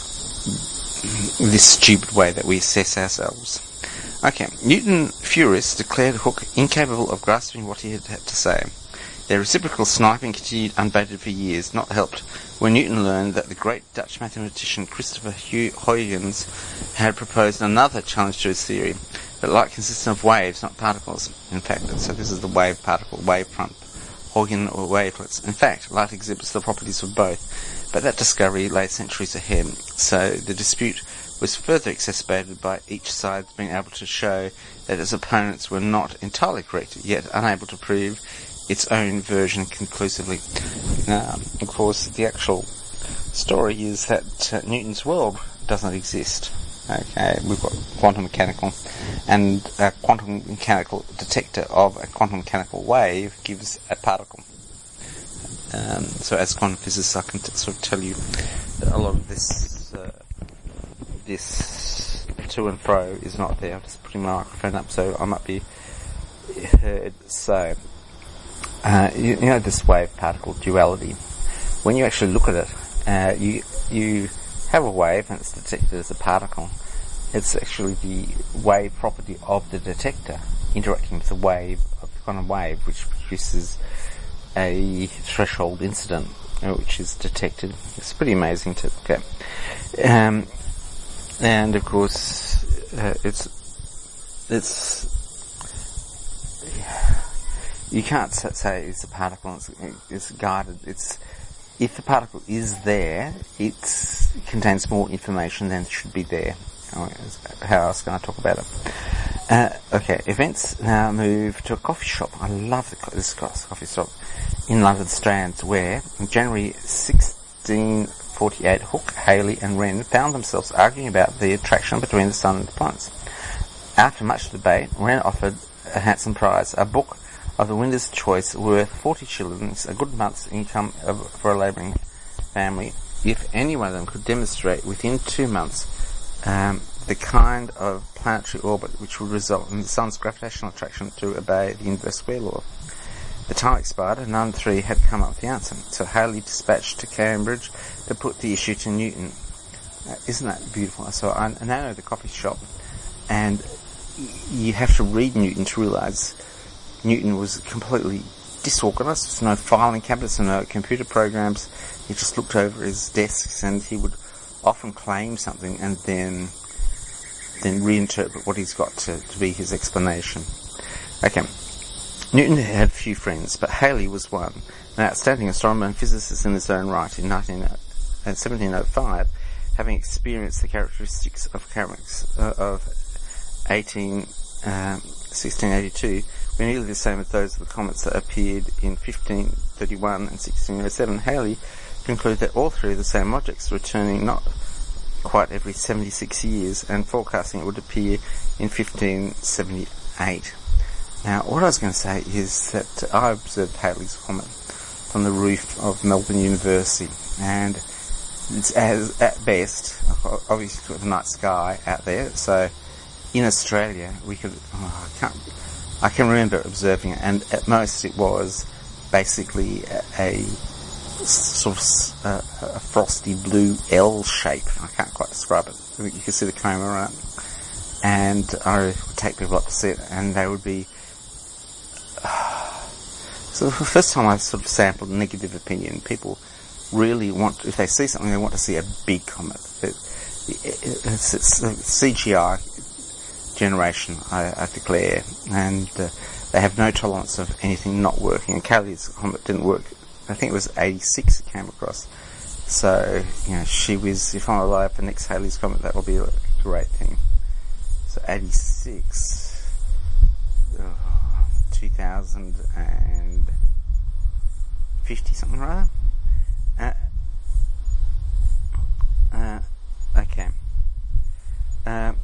this stupid way that we assess ourselves. Okay, Newton, furious, declared Hooke incapable of grasping what he had had to say. Their reciprocal sniping continued unabated for years, not helped when Newton learned that the great Dutch mathematician Christopher Huygens had proposed another challenge to his theory, that light consisted of waves, not particles. In fact, so this is the wave-particle, wavefront, Huygens or wavelets. In fact, light exhibits the properties of both, but that discovery lay centuries ahead, so the dispute was further exacerbated by each side being able to show that its opponents were not entirely correct, yet unable to prove its own version conclusively. Now, of course, the actual story is that uh, Newton's world doesn't exist. Okay, we've got quantum mechanical, and a quantum mechanical detector of a quantum mechanical wave gives a particle. Um, so as quantum physicist, I can t- sort of tell you that a lot of this, uh, this to and fro is not there. I'm just putting my microphone up so I might be heard. So, uh, you, you know this wave-particle duality. When you actually look at it, uh, you you have a wave and it's detected as a particle. It's actually the wave property of the detector interacting with the wave of the quantum wave, which produces a threshold incident, which is detected. It's pretty amazing to look at. Um, and of course, uh, it's it's you can't say it's a particle. It's, it's guided. It's if the particle is there, it contains more information than should be there. How else can I talk about it? Uh, okay, events now move to a coffee shop. I love the, this coffee shop in London Strand, where in January sixteen forty-eight, Hooke, Halley and Wren found themselves arguing about the attraction between the sun and the planets. After much debate, Wren offered a handsome prize, a book of the winner's choice worth forty shillings, a good month's income of, for a labouring family, if any one of them could demonstrate within two months um, the kind of planetary orbit which would result in the sun's gravitational attraction to obey the inverse square law. The time expired and none of the three had come up with the answer, so Halley dispatched to Cambridge to put the issue to Newton. Uh, isn't that beautiful? So I, I now know the coffee shop, and y- you have to read Newton to realise Newton was completely disorganised. There's no filing cabinets and no computer programs. He just looked over his desks and he would often claim something and then then reinterpret what he's got to, to be his explanation. Okay. Newton had few friends, but Halley was one, an outstanding astronomer and physicist in his own right. In seventeen oh five, having experienced the characteristics of ceramics uh, of eighteen, um, sixteen eighty-two, were nearly the same as those of the comets that appeared in fifteen thirty-one and sixteen oh seven, Halley concluded that all three of the same objects returning not quite every seventy-six years, and forecasting it would appear in fifteen seventy-eight. Now, what I was going to say is that I observed Halley's comet from the roof of Melbourne University, and it's as, at best, obviously with the night sky out there, so in Australia we could, oh, I can't, I can remember observing it, and at most it was basically a, a sort of a, a frosty blue L shape. I can't quite describe it. You can see the coma, right? And I would take people up to see it, and they would be. So for the first time I sort of sampled negative opinion. People really want, if they see something, they want to see a big comet. It, it, it's, it's a C G I generation, I, I declare, and uh, they have no tolerance of anything not working. And Cayley's comet didn't work. I think it was eighty-six it came across. So, you know, she was, if I'm alive for next Halley's comet, that will be a great thing. So eighty-six, oh, two thousand fifty something or other. Uh, uh, okay. Uh,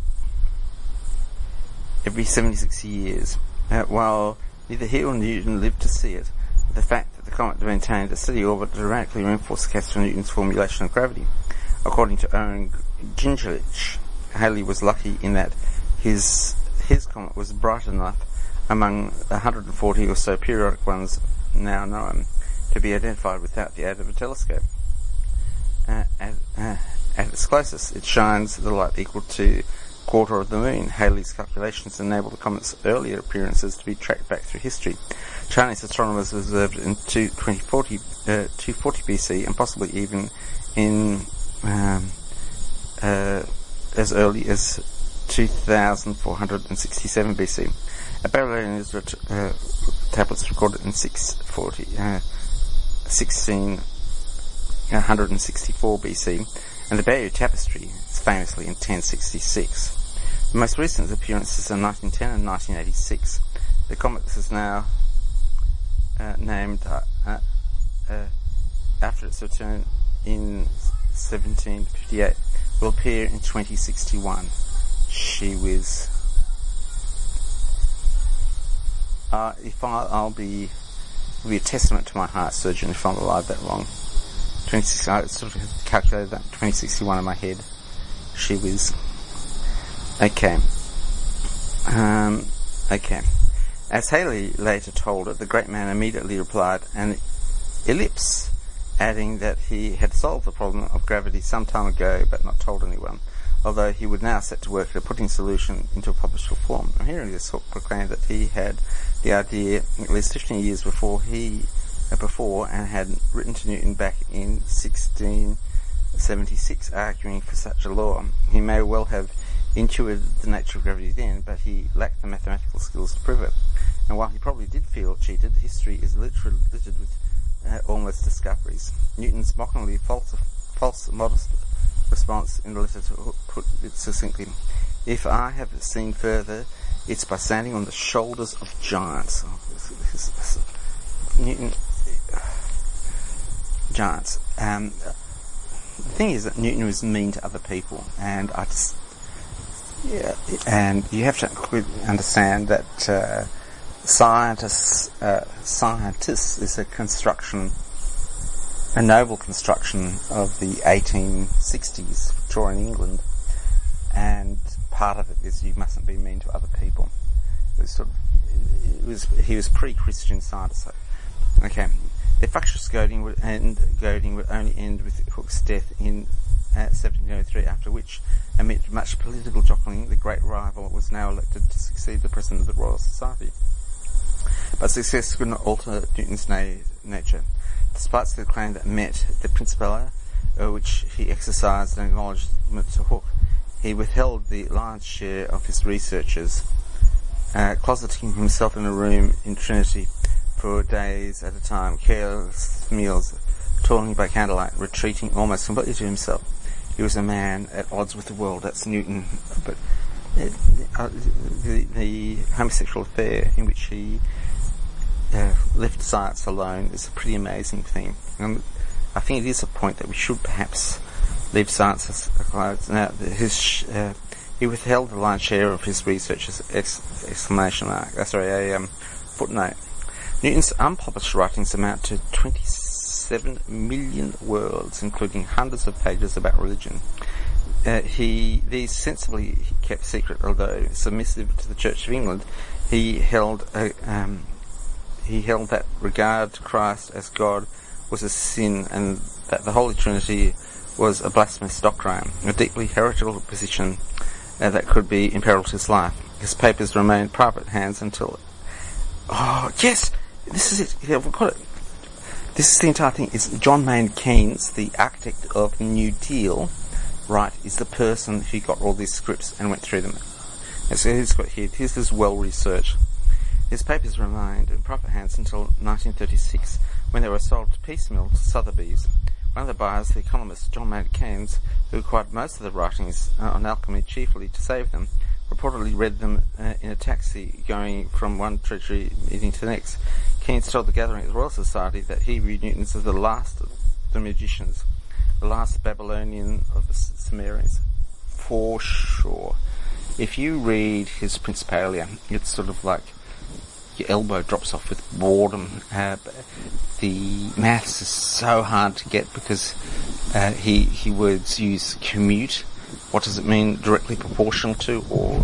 every seventy-six years, uh, while neither he or Newton lived to see it, the fact that the comet maintained a steady orbit dramatically reinforced the case for Newton's formulation of gravity. According to Owen Gingerich, Halley was lucky in that his his comet was bright enough among the one hundred forty or so periodic ones now known to be identified without the aid of a telescope. Uh, at, uh, at its closest, it shines the light equal to a quarter of the moon. Halley's calculations enable the comet's earlier appearances to be tracked back through history. Chinese astronomers observed in two forty B C and possibly even in um, uh, as early as two thousand four hundred sixty-seven B C. A Babylonian uh, tablets recorded in six forty, uh, sixteen sixty-four B C, and the Bayeux Tapestry is famously in ten sixty-six. The most recent appearances are nineteen ten and nineteen eighty-six. The comet is now uh, named uh, uh, uh, after its return in seventeen fifty-eight. Will appear in twenty sixty-one. She was. Uh, if I, I'll be, it'll be a testament to my heart surgeon if I'm alive that long. twenty sixty, I sort of calculated that twenty sixty-one in my head. She was. Okay. Um, okay. As Halley later told it, the great man immediately replied an ellipse, adding that he had solved the problem of gravity some time ago but not told anyone, although he would now set to work at putting solution into a publishable form. I'm hearing this Hooke proclaimed that he had the idea at least fifteen years before he uh, before and had written to Newton back in sixteen seventy-six arguing for such a law. He may well have intuited the nature of gravity then, but he lacked the mathematical skills to prove it. And while he probably did feel cheated, history is literally littered with uh, almost discoveries. Newton's mockingly false, false modest response in the letter to Hooke put it succinctly: if I have seen further, it's by standing on the shoulders of giants. Oh, this, this, this, Newton, giants. Um, the thing is that Newton was mean to other people, and I just, yeah, and you have to understand that uh, scientists, uh, scientists is a construction, a noble construction of the eighteen sixties, Victorian England, and part of it is you mustn't be mean to other people. It was sort of, it was, he was pre-Christian Scientist. So. Okay, their fractious goading would end, goading would only end with Hooke's death in uh, seventeen oh three, after which, amid much political jockeying, the great rival was now elected to succeed the President of the Royal Society. But success could not alter Newton's na- nature. Despite the claim that met the Principia, uh, which he exercised and acknowledged to Hooke, he withheld the lion's share of his researches, uh, closeting himself in a room in Trinity for days at a time, careless meals, toiling by candlelight, retreating almost completely to himself. He was a man at odds with the world. That's Newton. But uh, the, the homosexual affair in which he uh, left science alone is a pretty amazing thing. And I think it is a point that we should perhaps leave science aside. Now, his, uh, he withheld the lion's share of his researches, ex- exclamation mark, uh, sorry, a um, footnote. Newton's unpublished writings amount to twenty, seven million words, including hundreds of pages about religion. Uh, he, these sensibly kept secret, although submissive to the Church of England. He held a, um, he held that regard to Christ as God was a sin, and that the Holy Trinity was a blasphemous doctrine, a deeply heretical position uh, that could be imperil to his life. His papers remained in private hands until... Oh, yes! This is it. Yeah, we've got it. This is the entire thing. It's John Maynard Keynes, the architect of the New Deal, right, is the person who got all these scripts and went through them. And so he's got here, here's this well-researched. His papers remained in private hands until nineteen thirty-six, when they were sold piecemeal to Sotheby's. One of the buyers, the economist John Maynard Keynes, who acquired most of the writings uh, on alchemy chiefly to save them, reportedly read them uh, in a taxi going from one treasury meeting to the next. Keynes told the gathering at the Royal Society that he viewed Newton as the last of the magicians, the last Babylonian of the Sumerians. For sure. If you read his Principalia, it's sort of like your elbow drops off with boredom. Uh, the maths is so hard to get because uh, he, he words use commute. What does it mean? Directly proportional to, or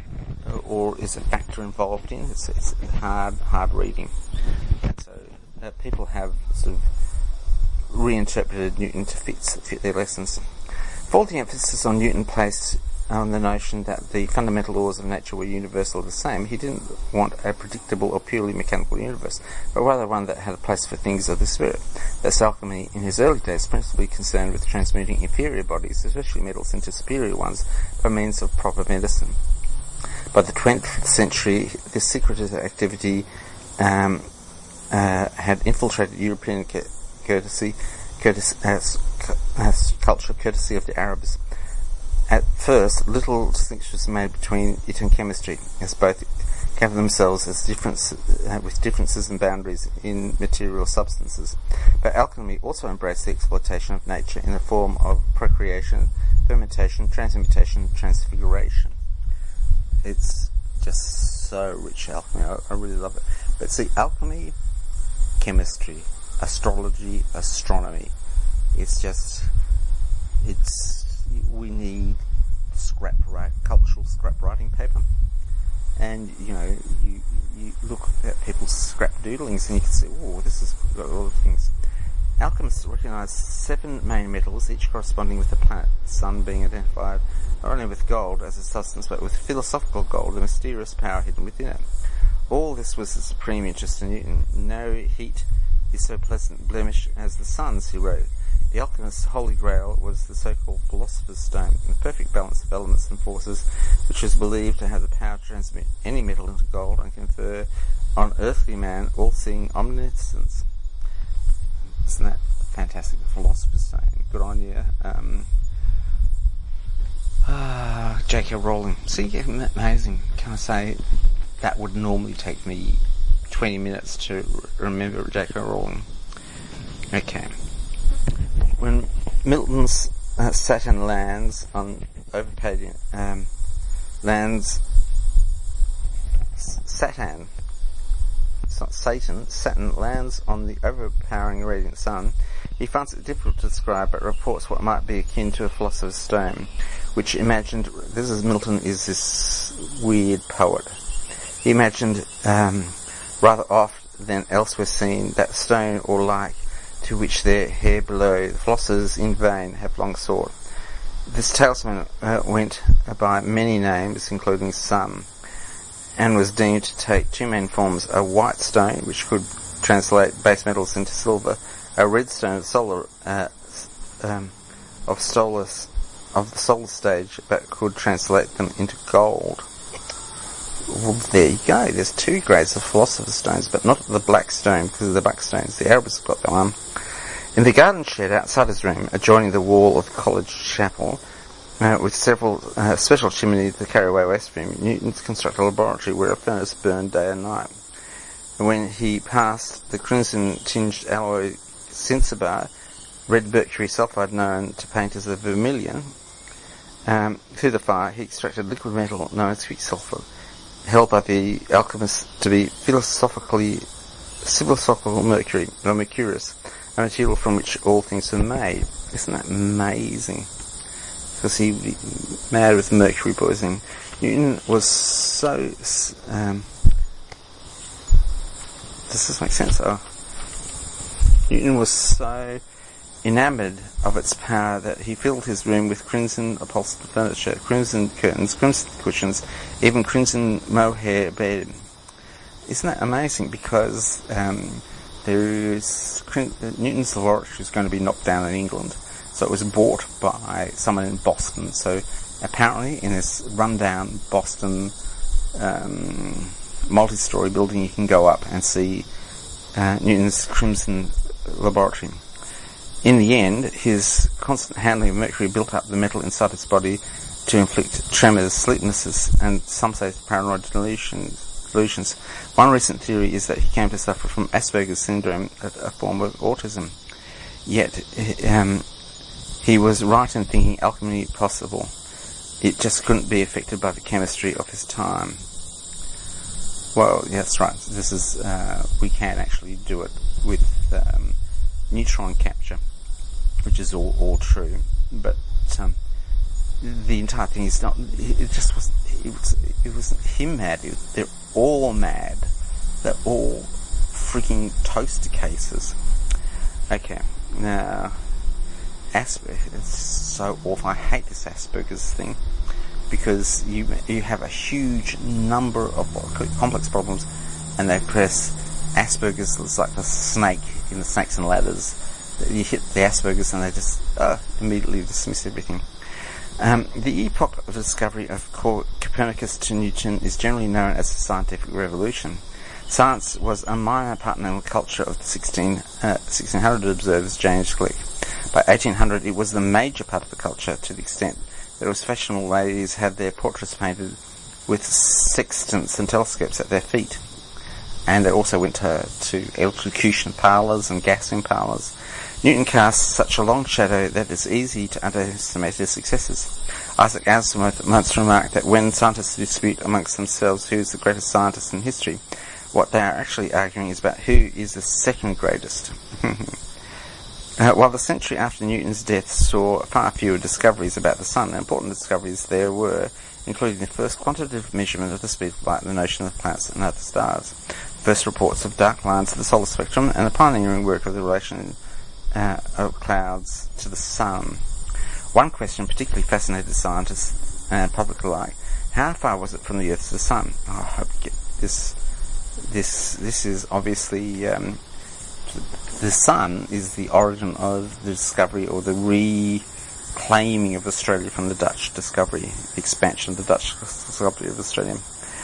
or is a factor involved in? It's, it's hard, hard reading. And so uh, people have sort of reinterpreted Newton to fit, fit their lessons. For all the emphasis on Newton placed on the notion that the fundamental laws of nature were universal the same, he didn't want a predictable or purely mechanical universe, but rather one that had a place for things of the spirit. Thus alchemy in his early days principally concerned with transmuting inferior bodies, especially metals, into superior ones by means of proper medicine. By the twentieth century, this secretive activity um, uh, had infiltrated European co- courtesy, courtesy uh, uh, culture, courtesy of the Arabs. At first, little distinction was made between it and chemistry, as both cover themselves as difference, uh, with differences and boundaries in material substances. But alchemy also embraced the exploitation of nature in the form of procreation, fermentation, transmutation, transfiguration. It's just so rich, alchemy. I, I really love it. But see, alchemy, chemistry, astrology, astronomy, it's just, it's, we need scrap write, cultural scrap writing paper. And, you know, you you look at people's scrap doodlings and you can see, oh, this has got a lot of things. Alchemists recognise seven main metals, each corresponding with the planet, the sun being identified not only with gold as a substance, but with philosophical gold, the mysterious power hidden within it. All this was the supreme interest in Newton. No heat is so pleasant blemish as the sun's, he wrote. The alchemist's holy grail was the so-called philosopher's stone, a perfect balance of elements and forces, which was believed to have the power to transmute any metal into gold and confer on earthly man all-seeing omniscience. Isn't that fantastic? The philosopher's stone. Good on you. Um, ah, J K Rowling. See, amazing. Can I say that would normally take me twenty minutes to remember J K Rowling. Okay. When Milton's uh, Saturn lands on overpaid um, lands Saturn, it's not Satan, Saturn lands on the overpowering radiant sun, he finds it difficult to describe, but reports what might be akin to a philosopher's stone, which imagined, this is Milton is this weird poet, he imagined um, rather oft than elsewhere seen that stone or like to which their hair below the philosophers in vain have long sought. This talisman uh, went by many names, including some, and was deemed to take two main forms: a white stone, which could translate base metals into silver; a red stone of solar uh, um, of solar of the solar stage, but could translate them into gold. Well, there you go. There's two grades of philosopher's stones, but not the black stone, because of the black stones. The Arabs got that one. In the garden shed outside his room, adjoining the wall of the college chapel, uh, with several uh, special chimneys to carry away waste room, Newton's constructed a laboratory where a furnace burned day and night. And when he passed the crimson-tinged alloy cinnabar, red mercury sulfide known to painters as vermilion, um, through the fire, he extracted liquid metal known as quicksilver, held by the alchemists to be philosophically philosophical mercury, or mercurius, a material from which all things are made. Isn't that amazing? Because he was mad with mercury poisoning. Newton was so... Um, does this make sense? Oh. Newton was so enamoured of its power that he filled his room with crimson upholstered furniture, crimson curtains, crimson cushions, even crimson mohair bed. Isn't that amazing? Because um, there is Newton's laboratory is going to be knocked down in England, so it was bought by someone in Boston. So apparently, in this rundown Boston um, multi-story building, you can go up and see uh, Newton's crimson laboratory. In the end, his constant handling of mercury built up the metal inside his body to inflict tremors, sleeplessness, and some say paranoid delusions. delusions. One recent theory is that he came to suffer from Asperger's syndrome, a, a form of autism. Yet, um, he was right in thinking alchemy possible. It just couldn't be affected by the chemistry of his time. Well, yeah, that's right. This is, uh, we can actually do it with um, neutron capture, which is all, all true, but um, the entire thing is not. It just was. It was. It wasn't him mad. It, they're all mad. They're all freaking toaster cases. Okay, now Asperger's. It's so awful. I hate this Asperger's thing because you you have a huge number of complex problems, and they press Asperger's is like the snake in the Snakes and Ladders. You hit the Asperger's and they just uh, immediately dismiss everything. Um, the epoch of the discovery of Copernicus to Newton is generally known as the scientific revolution. Science was a minor partner in the culture of the sixteen, uh, sixteen hundred observers James Gleick. By eighteen hundred it was the major part of the culture, to the extent that it was fashionable ladies had their portraits painted with sextants and telescopes at their feet. And they also went to, to electrocution parlours and gassing parlours. Newton cast such a long shadow that it's easy to underestimate his successes. Isaac Asimov once remarked that when scientists dispute amongst themselves who is the greatest scientist in history, what they are actually arguing is about who is the second greatest. uh, while the century after Newton's death saw far fewer discoveries about the sun, important discoveries there were, including the first quantitative measurement of the speed of light and the notion of planets and other stars, first reports of dark lines of the solar spectrum, and the pioneering work of the relation uh, of clouds to the sun. One question particularly fascinated scientists and public alike: how far was it from the Earth to the sun? Oh, I hope you get this. This this is obviously um, the sun is the origin of the discovery or the reclaiming of Australia from the Dutch discovery, the expansion of the Dutch discovery of Australia.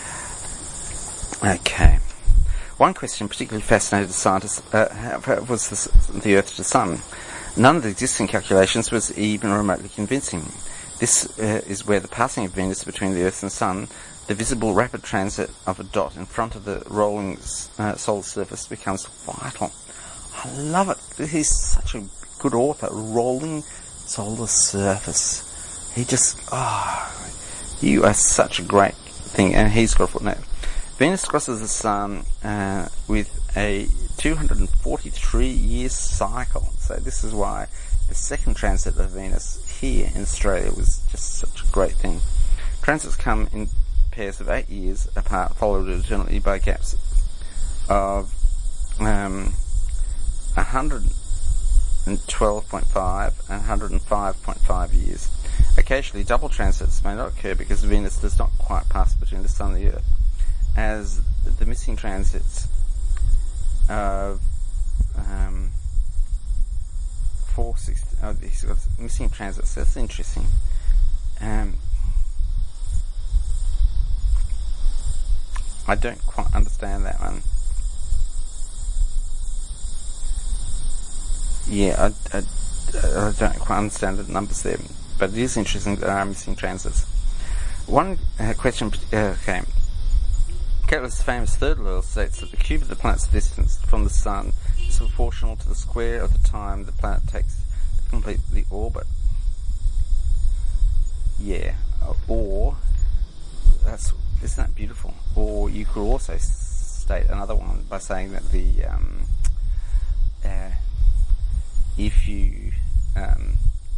Okay. One question particularly fascinated scientists uh, how was this, the Earth to the sun. None of the existing calculations was even remotely convincing. This uh, is where the passing of Venus between the Earth and the Sun, the visible rapid transit of a dot in front of the rolling uh, solar surface, becomes vital. I love it. He's such a good author. Rolling solar surface. He just, ah, oh, you are such a great thing. And he's got a footnote. Venus crosses the Sun uh, with a two hundred forty-three year cycle. So this is why the second transit of Venus here in Australia was just such a great thing. Transits come in pairs of eight years apart, followed alternately by gaps of um, one hundred twelve point five and one hundred five point five years. Occasionally, double transits may not occur because Venus does not quite pass between the Sun and the Earth, as the missing transits of um, four sixty. Oh, he's got missing transits. That's interesting. Um, I don't quite understand that one. Yeah, I, I, I don't quite understand the numbers there, but it is interesting that there are missing transits. One uh, question uh, came. Kepler's famous third law states that the cube of the planet's distance from the Sun is proportional to the square of the time the planet takes to complete the orbit. Yeah, or that's isn't that beautiful? Or you could also state another one by saying that the um, uh, if you um,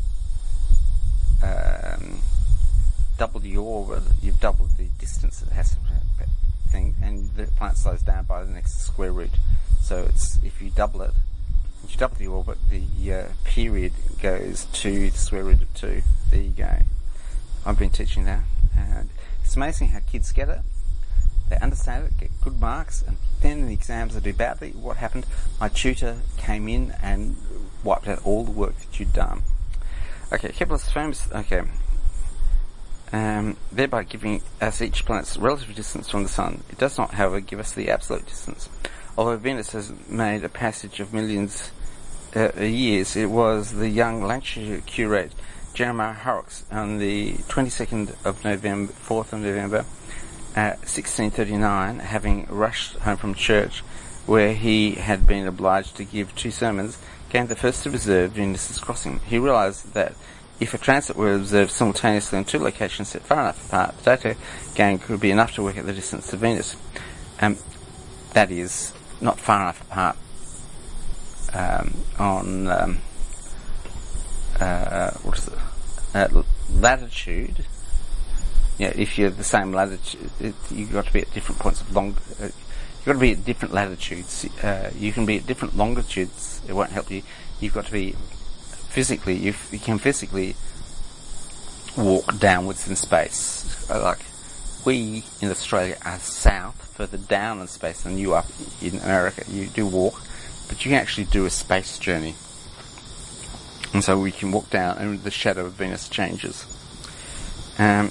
um, double the orbit, you've doubled the distance it has to thing, and the planet slows down by the next square root. So it's if you double it, if you double the orbit, the uh, period goes to the square root of two. There you go. I've been teaching that, and it's amazing how kids get it. They understand it, get good marks, and then in the exams they do badly. What happened? My tutor came in and wiped out all the work that you'd done. Okay, Kepler's famous. Okay. Um, thereby giving us each planet's relative distance from the Sun. It does not, however, give us the absolute distance. Although Venus has made a passage of millions uh, years, it was the young Lancashire curate Jeremiah Horrocks on the twenty-second of November, fourth of November, uh, sixteen thirty-nine, having rushed home from church, where he had been obliged to give two sermons, came the first to observe Venus's crossing. He realised that if a transit were observed simultaneously on two locations set far enough apart, the data gain could be enough to work out the distance to Venus. Um, that is, not far enough apart um, on um, uh, what is it? Uh, latitude. Yeah, if you're the same latitude, it, you've got to be at different points of long. Uh, you've got to be at different latitudes. Uh, you can be at different longitudes. It won't help you. You've got to be physically. You, you can physically walk downwards in space. Like we in Australia are south, further down in space than you are in America. You do walk, but you can actually do a space journey. And so we can walk down and the shadow of Venus changes. Um,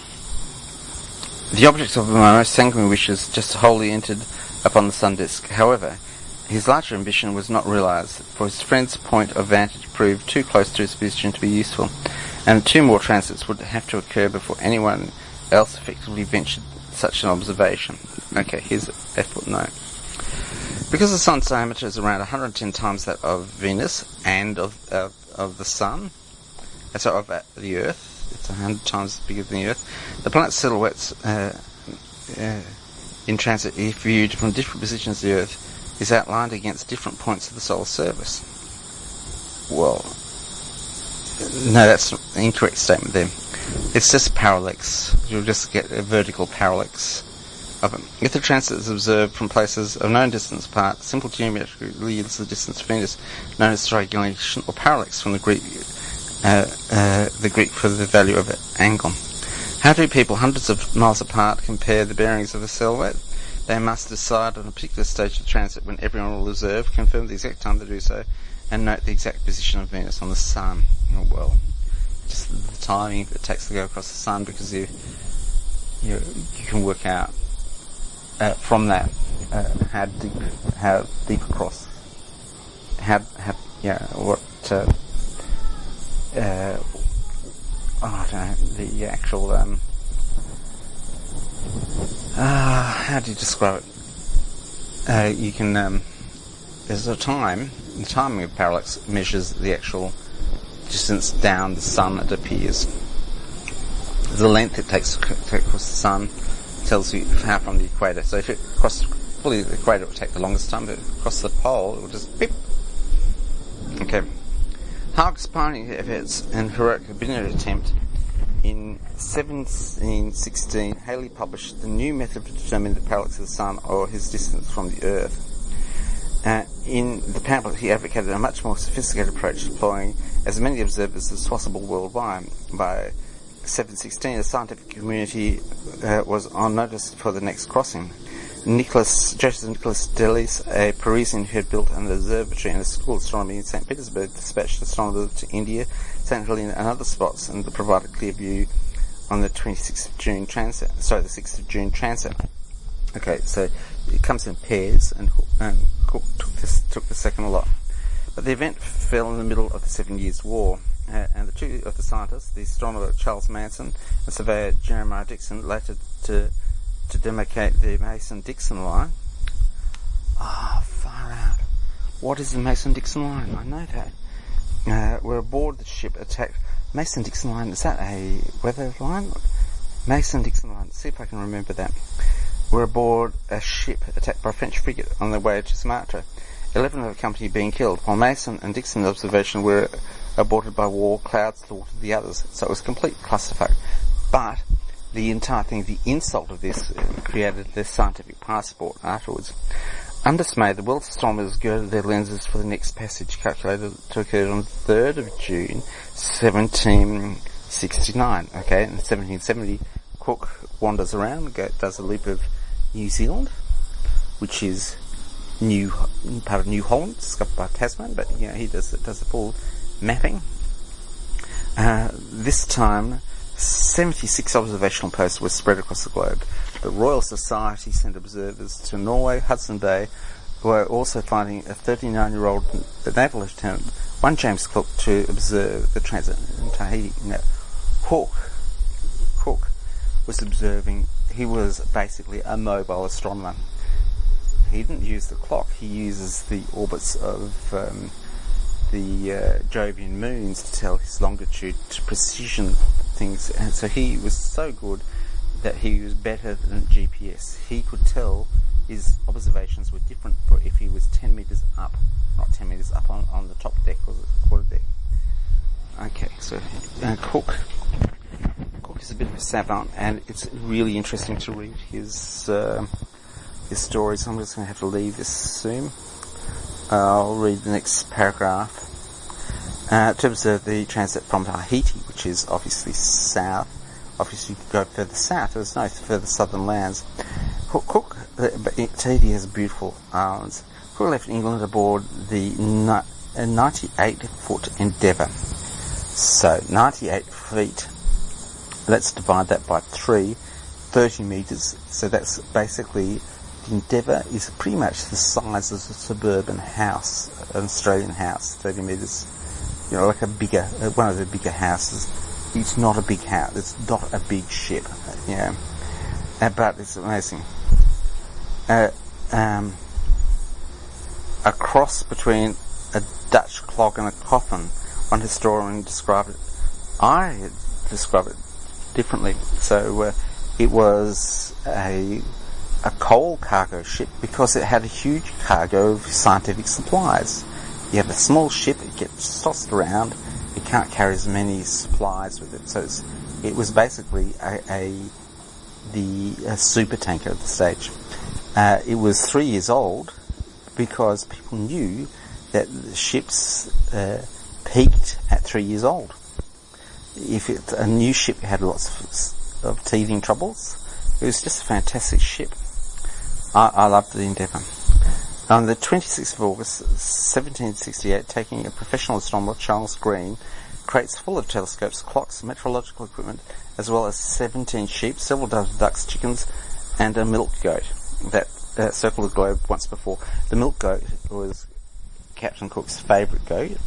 the objects of my most sanguine wishes just wholly entered upon the sun disk. However, his larger ambition was not realised, for his friend's point of vantage proved too close to his position to be useful, and two more transits would have to occur before anyone else effectively ventured such an observation. Okay, here's a footnote. Because the sun's diameter is around one hundred ten times that of Venus and of uh, of the sun, so of uh, the Earth, it's one hundred times bigger than the Earth, the planet's silhouettes uh, uh, in transit, if viewed from different positions of the Earth, is outlined against different points of the solar surface. Well, no, that's an incorrect statement there. It's just parallax. You'll just get a vertical parallax of it. If the transit is observed from places of known distance apart, simple geometry yields the distance to Venus, known as triangulation or parallax from the Greek, uh, uh, the Greek for the value of angle. How do people hundreds of miles apart compare the bearings of a silhouette? They must decide on a particular stage of the transit when everyone will observe, confirm the exact time to do so, and note the exact position of Venus on the Sun. Oh, well, just the timing it takes to go across the Sun, because you you, you can work out uh, from that uh, how deep how deep across how how yeah what uh, uh, oh, I don't know the actual um uh, how do you describe it? Uh, you can um, there's a time the timing of parallax measures the actual distance down the Sun it appears. The length it takes to cross the Sun tells you how from the equator. So if it crosses fully the equator, it will take the longest time, but across the pole, it will just beep. Okay. Hark's pioneering efforts and heroic binary attempt in seventeen sixteen, Halley published the new method to determine the parallax of the Sun, or his distance from the Earth. Uh, in the pamphlet, he advocated a much more sophisticated approach, employing as many observers as possible worldwide. By seven sixteen, the scientific community uh, was on notice for the next crossing. Nicholas, Joseph Nicholas Delis, a Parisian who had built an observatory and a school of astronomy in Saint Petersburg, dispatched astronomers to India, Saint Helena and other spots, and provided clear view on the twenty-sixth of June transit. Sorry, the sixth of June transit. Okay, so it comes in pairs, and, and Cook took, this, took the second lot. But the event fell in the middle of the Seven Years' War, uh, and the two of the scientists, the astronomer Charles Manson and surveyor Jeremiah Dixon, later to to demarcate the Mason-Dixon line. Ah, oh, far out. What is the Mason-Dixon line? I know that. Uh, we're aboard the ship attacked. Mason-Dixon line, is that a weather line? Mason-Dixon line, see if I can remember that. We're aboard a ship attacked by a French frigate on their way to Sumatra. eleven of the company being killed, while Mason and Dixon's observation were aborted by war, clouds thwarted the others. So it was a complete clusterfuck. But the entire thing, the insult of this, uh, created the scientific passport afterwards. Undismayed, the world's astronomers girded their lenses for the next passage, calculated to occur on the third of June, seventeen sixty-nine. Okay, in seventeen seventy, Cook wanders around, go, does a loop of New Zealand, which is new part of New Holland, discovered by Tasman, but you know he does does the full mapping. Uh, this time, seventy-six observational posts were spread across the globe. The Royal Society sent observers to Norway, Hudson Bay, who were also finding a thirty-nine-year-old naval lieutenant, one James Cook, to observe the transit in Tahiti. Now, Cook, Cook was observing. He was basically a mobile astronomer. He didn't use the clock. He uses the orbits of um, the uh, Jovian moons to tell his longitude, to precision things. And so he was so good that he was better than G P S. He could tell his observations were different for if he was ten metres up, not ten metres up on, on the top deck or the quarter deck. Okay, so uh, Cook. Cook is a bit of a savant, and it's really interesting to read his uh, his stories. I'm just going to have to leave this soon. I'll read the next paragraph. Uh, to observe the transit from Tahiti, which is obviously south. Obviously, you could go further south. There's no further southern lands. Cook, Cook uh, Tahiti has beautiful islands. Cook left England aboard the ninety-eight foot Endeavour. So, ninety-eight feet. Let's divide that by three. thirty metres. So that's basically, the Endeavour is pretty much the size of a suburban house, an Australian house, thirty metres. You know, like a bigger, uh, one of the bigger houses. It's not a big house. It's not a big ship. You know, uh, but it's amazing. Uh, um, a cross between a Dutch clock and a coffin. One historian described it. I described it differently. So uh, it was a a coal cargo ship because it had a huge cargo of scientific supplies. You have a small ship, it gets tossed around, it can't carry as many supplies with it. So it's, it was basically a, a the a super tanker at the stage. Uh, it was three years old because people knew that the ships uh, peaked at three years old. If it, a new ship had lots of, of teething troubles, it was just a fantastic ship. I, I loved the Endeavour. On the twenty-sixth of August, seventeen sixty-eight, taking a professional astronomer, Charles Green, crates full of telescopes, clocks, meteorological equipment, as well as seventeen sheep, several dozen ducks, chickens, and a milk goat that uh, circled the globe once before. The milk goat was Captain Cook's favourite goat,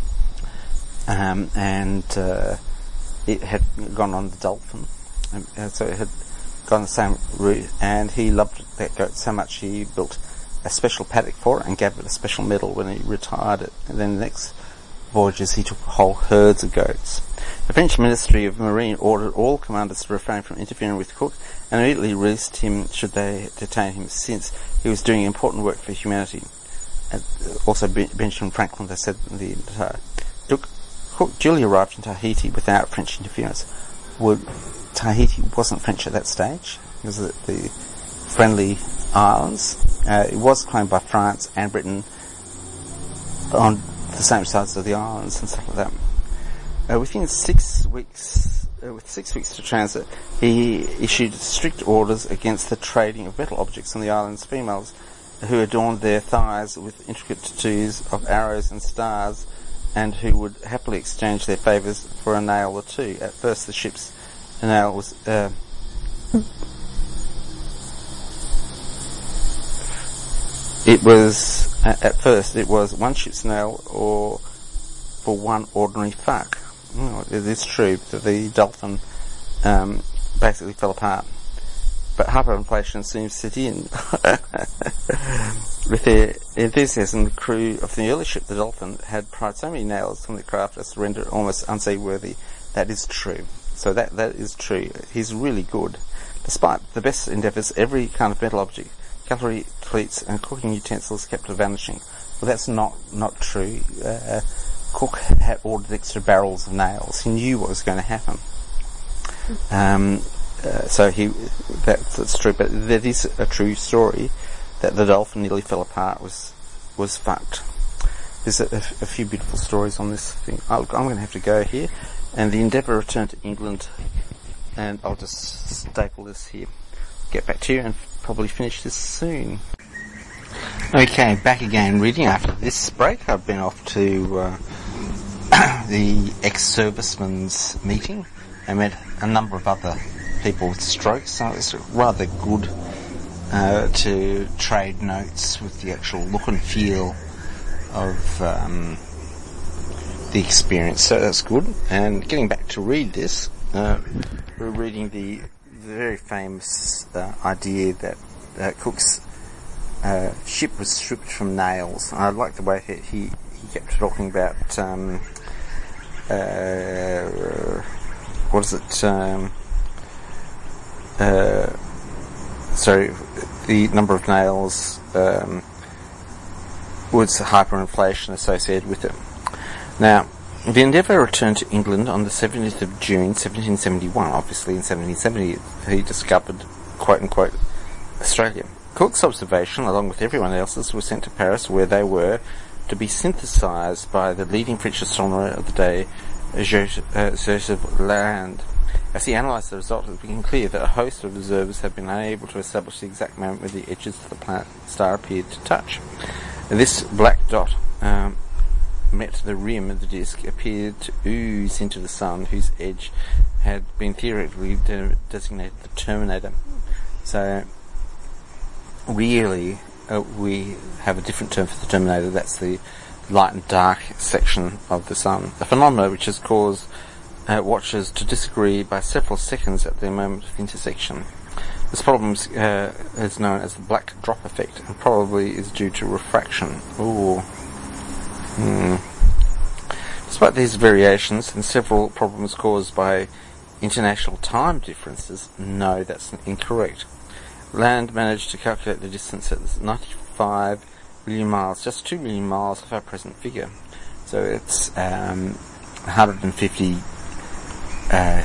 um, and uh, it had gone on the Dolphin, and so it had gone the same route, and he loved that goat so much he built a special paddock for it and gave it a special medal when he retired it. And then the next voyages he took whole herds of goats. The French Ministry of Marine ordered all commanders to refrain from interfering with Cook and immediately released him should they detain him, since he was doing important work for humanity. And also Benjamin Franklin, they said in the entire Look, Cook duly arrived in Tahiti without French interference. Would, Tahiti wasn't French at that stage. It was the, the friendly islands. Uh, it was claimed by France and Britain on the same sides of the islands and stuff like that. Uh, within six weeks, uh, with six weeks to transit, he issued strict orders against the trading of metal objects on the islands. Females who adorned their thighs with intricate tattoos of arrows and stars, and who would happily exchange their favours for a nail or two. At first, the ship's nail was uh, It was, at first, it was one ship's nail or for one ordinary fuck. Oh, it is true that the Dolphin um, basically fell apart. But hyperinflation soon set in. With their enthusiasm, the crew of the early ship, the Dolphin, had pried so many nails from the craft as to render it almost unseaworthy. That is true. So that that is true. He's really good. Despite the best endeavours, every kind of metal object, cutlery, cleats, and cooking utensils kept vanishing. Well, that's not, not true. Uh, Cook had ordered extra barrels of nails. He knew what was going to happen. Um, uh, so he, that's, that's true, but that is a true story, that the Dolphin nearly fell apart, was, was fucked. There's a, a few beautiful stories on this thing. I'll, I'm going to have to go here. And the Endeavour returned to England, and I'll just staple this here. Get back to you and probably finish this soon. Okay, back again reading after this break. I've been off to uh, the ex-servicemen's meeting. I met a number of other people with strokes, so it's rather good uh, to trade notes with the actual look and feel of um, the experience. So that's good. And getting back to read this, uh, we're reading the, the very famous uh, idea that uh, Cook's uh, ship was stripped from nails. I like the way he he, he kept talking about um, uh, what is it? Um, uh, sorry, the number of nails um, was hyperinflation associated with it. Now, the Endeavour returned to England on the seventeenth of June, seventeen seventy-one. Obviously, in seventeen seventy, he discovered, quote-unquote, Australia. Cook's observation, along with everyone else's, was sent to Paris, where they were to be synthesised by the leading French astronomer of the day, Joseph Land. As he analysed the result, it became clear that a host of observers had been unable to establish the exact moment where the edges of the planet star appeared to touch. And this black dot um, met the rim of the disk, appeared to ooze into the sun, whose edge had been theoretically de- designated the terminator. So, really, uh, we have a different term for the terminator. That's the light and dark section of the sun. A phenomenon which has caused uh, watchers to disagree by several seconds at their moment of intersection. This problem uh, is known as the black drop effect, and probably is due to refraction. Ooh. Hmm. Despite these variations and several problems caused by international time differences, no, that's incorrect. Land managed to calculate the distance at ninety-five million miles, just two million miles of our present figure. So it's um, one hundred fifty uh,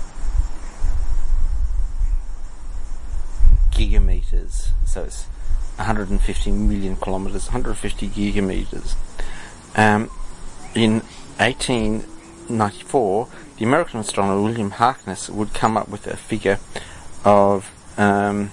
gigameters. So it's one hundred fifty million kilometers, one hundred fifty gigameters. Um, in eighteen ninety-four, the American astronomer William Harkness would come up with a figure of um,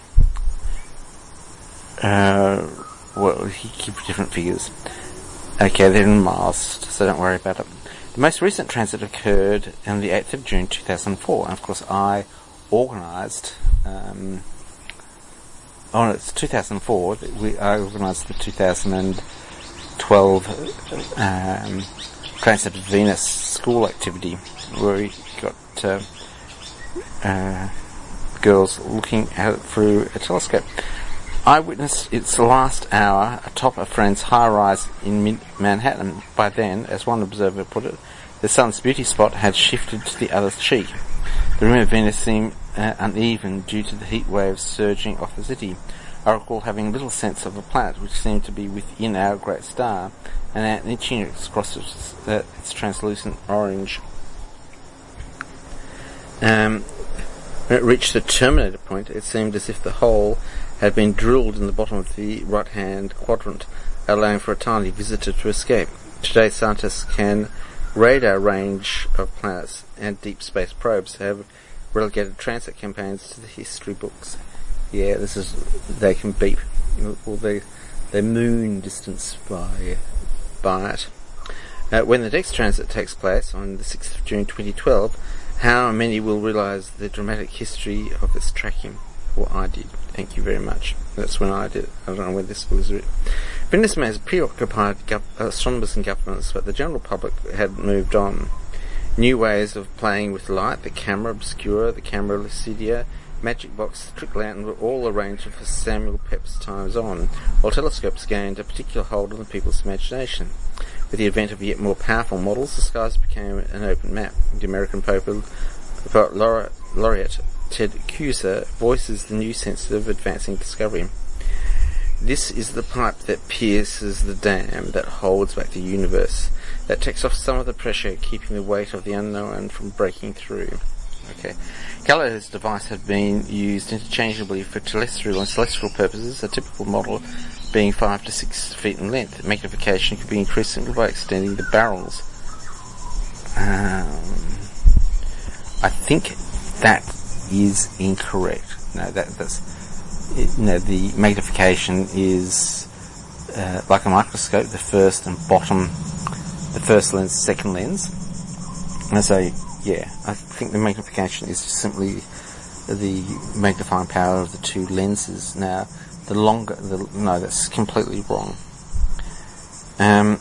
uh, well, he gives different figures. Okay, they're in miles, so don't worry about it. The most recent transit occurred on the eighth of June two thousand four, and of course I organised, um, oh no, it's two thousand four, we, I organised the two thousand twelve um, Transit of Venus school activity, where we got uh, uh, girls looking at it through a telescope. I witnessed its last hour atop a friend's high-rise in mid-Manhattan. By then, as one observer put it, the sun's beauty spot had shifted to the other's cheek. The rim of Venus seemed uh, uneven due to the heat waves surging off the city. I recall having little sense of a planet which seemed to be within our great star, and inching across its, uh, its translucent orange. Um, when it reached the terminator point, it seemed as if the hole had been drilled in the bottom of the right-hand quadrant, allowing for a tiny visitor to escape. Today, scientists can radar range of planets and deep space probes have relegated transit campaigns to the history books. Yeah, this is, they can beat all the, the moon distance by, by it. Uh, when the next transit takes place on the sixth of June twenty twelve, how many will realise the dramatic history of its tracking? Well, I did. Thank you very much. That's when I did it. I don't know when this was written. Venus has preoccupied gov- astronomers and governments, but the general public had moved on. New ways of playing with light, the camera obscura, the camera lucidia, magic box, the trick lantern were all arranged for Samuel Pepys' times on, while telescopes gained a particular hold on the people's imagination. With the advent of yet more powerful models, the skies became an open map. The American Pope Laureate Ted Kuser voices the new sense of advancing discovery. This is the pipe that pierces the dam that holds back the universe, that takes off some of the pressure, keeping the weight of the unknown from breaking through. Okay. Galileo's device had been used interchangeably for terrestrial and celestial purposes, a typical model being five to six feet in length. Magnification could be increased simply by extending the barrels. Um, I think that is incorrect. No, that, that's, it, no, the magnification is, uh, like a microscope, the first and bottom, the first lens, second lens. And so, yeah, I think the magnification is just simply the magnifying power of the two lenses. Now, the longer, the, no, that's completely wrong. Um,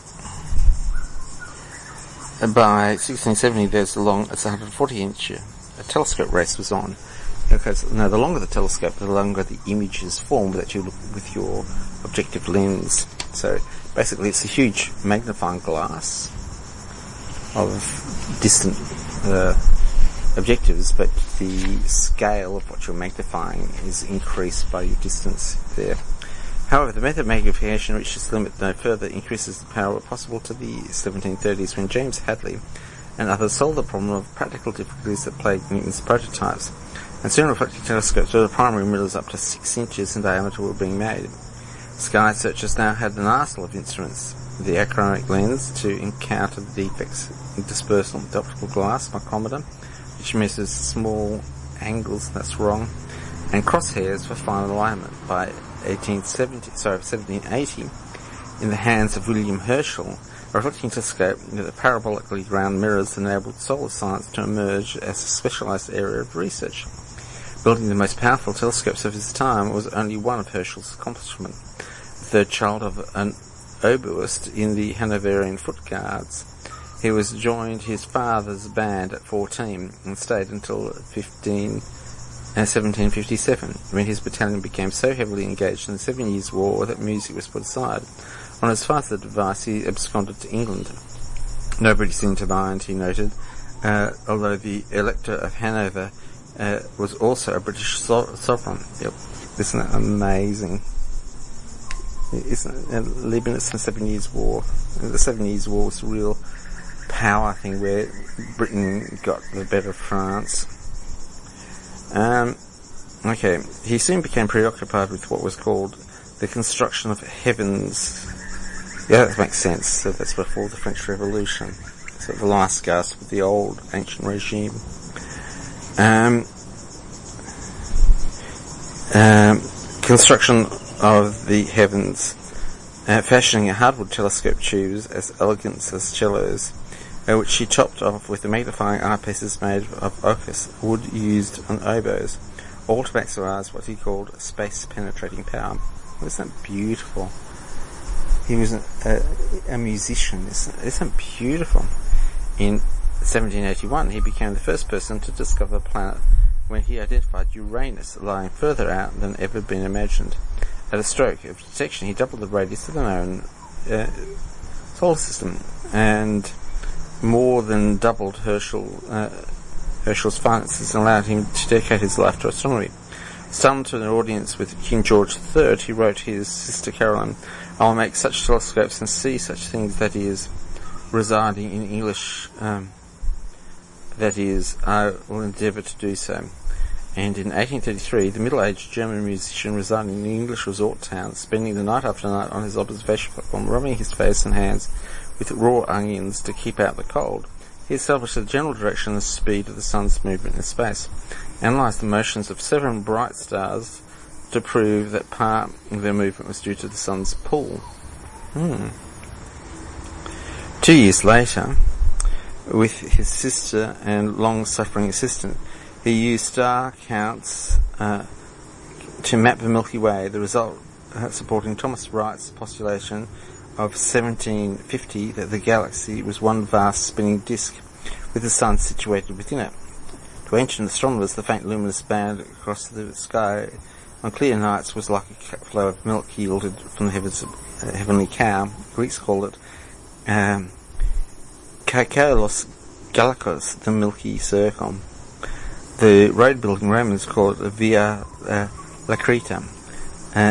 by sixteen seventy, there's a long, it's one hundred forty inch, a telescope race was on. Because, no, the longer the telescope, the longer the image is formed that you look with your objective lens. So, basically, it's a huge magnifying glass of distant uh, objectives, but the scale of what you're magnifying is increased by your distance there. However, the method of magnification reached its limit no further, increases the power possible to the seventeen thirties when James Hadley and others solved the problem of practical difficulties that plagued Newton's prototypes, and soon reflecting telescopes with primary mirrors up to six inches in diameter were being made. Sky searchers now had an arsenal of instruments: the achromatic lens to encounter defects in dispersal, the optical glass micrometer, which measures small angles, that's wrong, and crosshairs for fine alignment. By eighteen seventy, sorry, seventeen eighty, in the hands of William Herschel, a reflecting telescope with parabolically round mirrors enabled solar science to emerge as a specialised area of research. Building the most powerful telescopes of his time was only one of Herschel's accomplishments. The third child of an oboist in the Hanoverian Foot Guards, he was joined his father's band at fourteen and stayed until fifteen, uh, seventeen fifty-seven, when his battalion became so heavily engaged in the Seven Years' War that music was put aside. On his father's advice, he absconded to England. Nobody seemed to mind, he noted, uh, although the Elector of Hanover uh, was also a British so- sovereign. Yep. Isn't that amazing? Isn't it? Uh, Leibniz and the Seven Years' War. The Seven Years' War was a real power thing where Britain got the better of France. Um, okay, he soon became preoccupied with what was called the construction of heavens. Yeah, that makes sense. So that's before the French Revolution. So the last gasp of the old ancient regime. Um, um, construction of the heavens, uh, fashioning a hardwood telescope tubes as elegant as cellos, uh, which she topped off with the magnifying eyepieces made of ochus, wood used on oboes, all to maximize what he called space-penetrating power. Isn't that beautiful? He was a, a, a musician. Isn't, isn't that beautiful? In seventeen eighty-one, he became the first person to discover a planet when he identified Uranus lying further out than ever been imagined. At a stroke of detection, he doubled the radius of the known uh, solar system and more than doubled Herschel, uh, Herschel's finances and allowed him to dedicate his life to astronomy. Summoned to an audience with King George the Third, he wrote his sister Caroline, "I will make such telescopes and see such things, that is, residing in English, um, that is, I will endeavour to do so." And in eighteen thirty-three, the middle-aged German musician residing in the English resort town, spending the night after night on his observation platform, rubbing his face and hands with raw onions to keep out the cold, he established the general direction and speed of the sun's movement in space, analysed the motions of seven bright stars to prove that part of their movement was due to the sun's pull. Hmm. Two years later, with his sister and long-suffering assistant, he used star counts uh, to map the Milky Way, the result uh, supporting Thomas Wright's postulation of seventeen fifty that the galaxy was one vast spinning disk with the sun situated within it. To ancient astronomers, the faint luminous band across the sky on clear nights was like a flow of milk yielded from the heavens, uh, heavenly cow. Greeks called it um, Kaikolos Galakos, the Milky Circle. The road-building Romans called it the Via uh, Lacreta. Uh,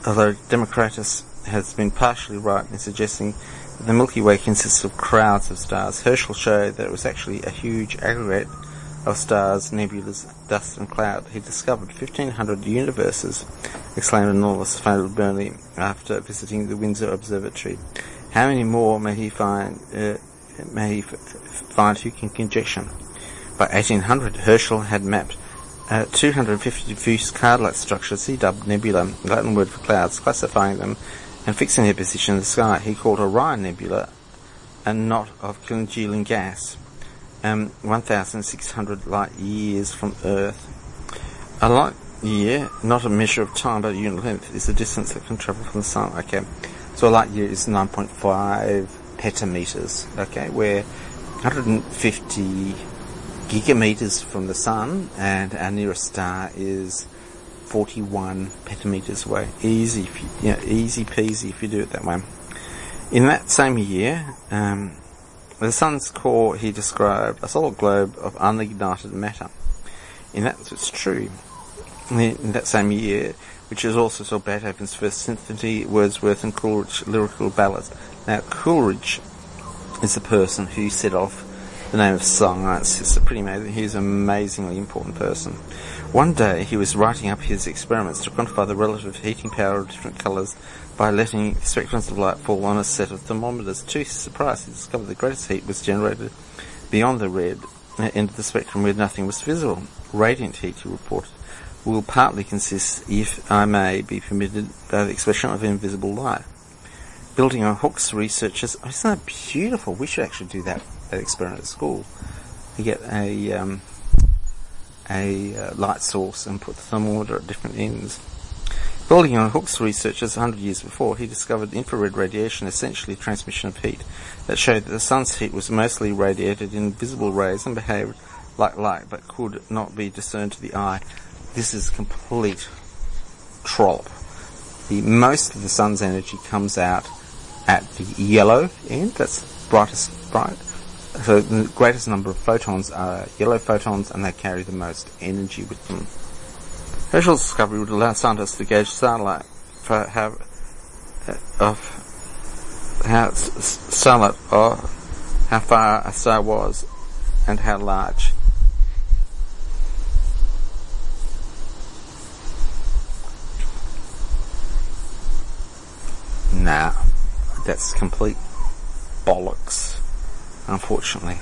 although Democritus has been partially right in suggesting that the Milky Way consists of crowds of stars, Herschel showed that it was actually a huge aggregate of stars, nebulas, dust and cloud. He discovered fifteen hundred universes, exclaimed a novelist Philip Burnley after visiting the Windsor Observatory. How many more may he find, uh, may he f- find who can conjecture? By eighteen hundred, Herschel had mapped uh, two hundred fifty diffuse cloud-like structures he dubbed nebula, Latin word for clouds, classifying them and fixing their position in the sky. He called Orion Nebula a knot of congealing gas, um, one thousand six hundred light years from Earth. A light year, not a measure of time but a unit length, is the distance that can travel from the Sun. Okay, so a light year is nine point five petameters, okay, we're one hundred fifty gigameters from the Sun, and our nearest star is forty-one petameters away. Easy, if you, you know, easy peasy if you do it that way. In that same year, um, the Sun's core he described a solid globe of unignited matter. In that, it's true. In that same year, which is also saw Beethoven's first symphony, Wordsworth and Coleridge lyrical ballads. Now, Coleridge is the person who set off the name of science. It's pretty amazing. He's an amazingly important person. One day, he was writing up his experiments to quantify the relative heating power of different colours by letting spectrums of light fall on a set of thermometers. To his surprise, he discovered the greatest heat was generated beyond the red end of the spectrum where nothing was visible. Radiant heat, he reported, will partly consist, if I may be permitted, by the expression of invisible light. Building on Hooke's researches, oh, isn't that beautiful? We should actually do that, that experiment at school. You get a um, a uh, light source and put the thermometer at different ends. Building on Hooke's researches one hundred years before, he discovered infrared radiation, essentially transmission of heat, that showed that the sun's heat was mostly radiated in visible rays and behaved like light, but could not be discerned to the eye. This is complete trollop. The most of the sun's energy comes out at the yellow end, that's brightest bright. So the greatest number of photons are yellow photons, and they carry the most energy with them. Herschel's discovery would allow scientists to gauge starlight for how uh, of how s- starlight or how far a star was and how large. Nah, that's complete bollocks, unfortunately,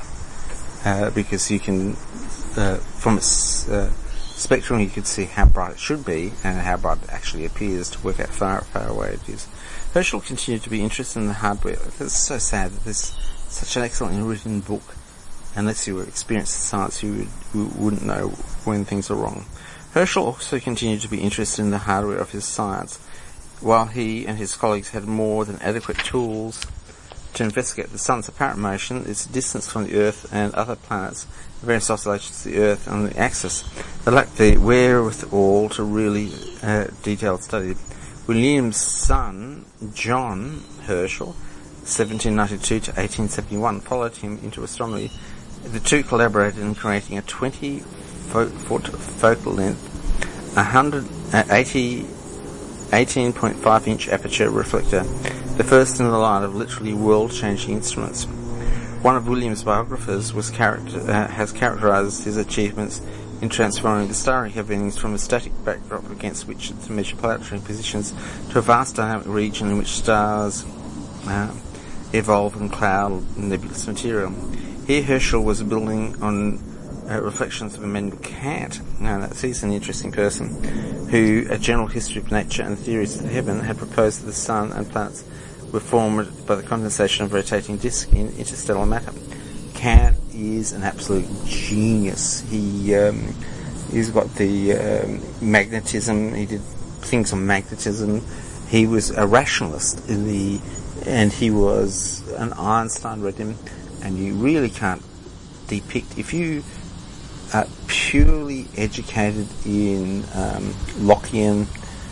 uh, because you can, uh, from a s- uh, spectrum, you can see how bright it should be and how bright it actually appears to work out far, far away it is. Herschel continued to be interested in the hardware. It's so sad that there's such an excellently written book. Unless you were experienced in science, you, would, you wouldn't know when things are wrong. Herschel also continued to be interested in the hardware of his science. While he and his colleagues had more than adequate tools to investigate the sun's apparent motion, its distance from the Earth and other planets, various oscillations of the Earth on the axis, they lacked the wherewithal to really uh, detailed study. William's son, John Herschel, seventeen ninety-two to eighteen seventy-one, followed him into astronomy. The two collaborated in creating a twenty foot focal length, one hundred eighty eighteen point five inch aperture reflector, the first in the line of literally world-changing instruments. One of William's biographers was character, uh, has characterized his achievements in transforming the starry heavens from a static backdrop against which to measure planetary positions to a vast dynamic region in which stars uh, evolve and cloud nebulous material. Here Herschel was building on Uh, reflections of Immanuel Kant. Now, that's, he's an interesting person, who, a general history of nature and theories of heaven, had proposed that the sun and planets were formed by the condensation of rotating disk in interstellar matter. Kant is an absolute genius. He, um, he's got the um, magnetism, he did things on magnetism. He was a rationalist in the, and he was an Einstein read him, and you really can't depict, if you Uh, purely educated in um, Lockean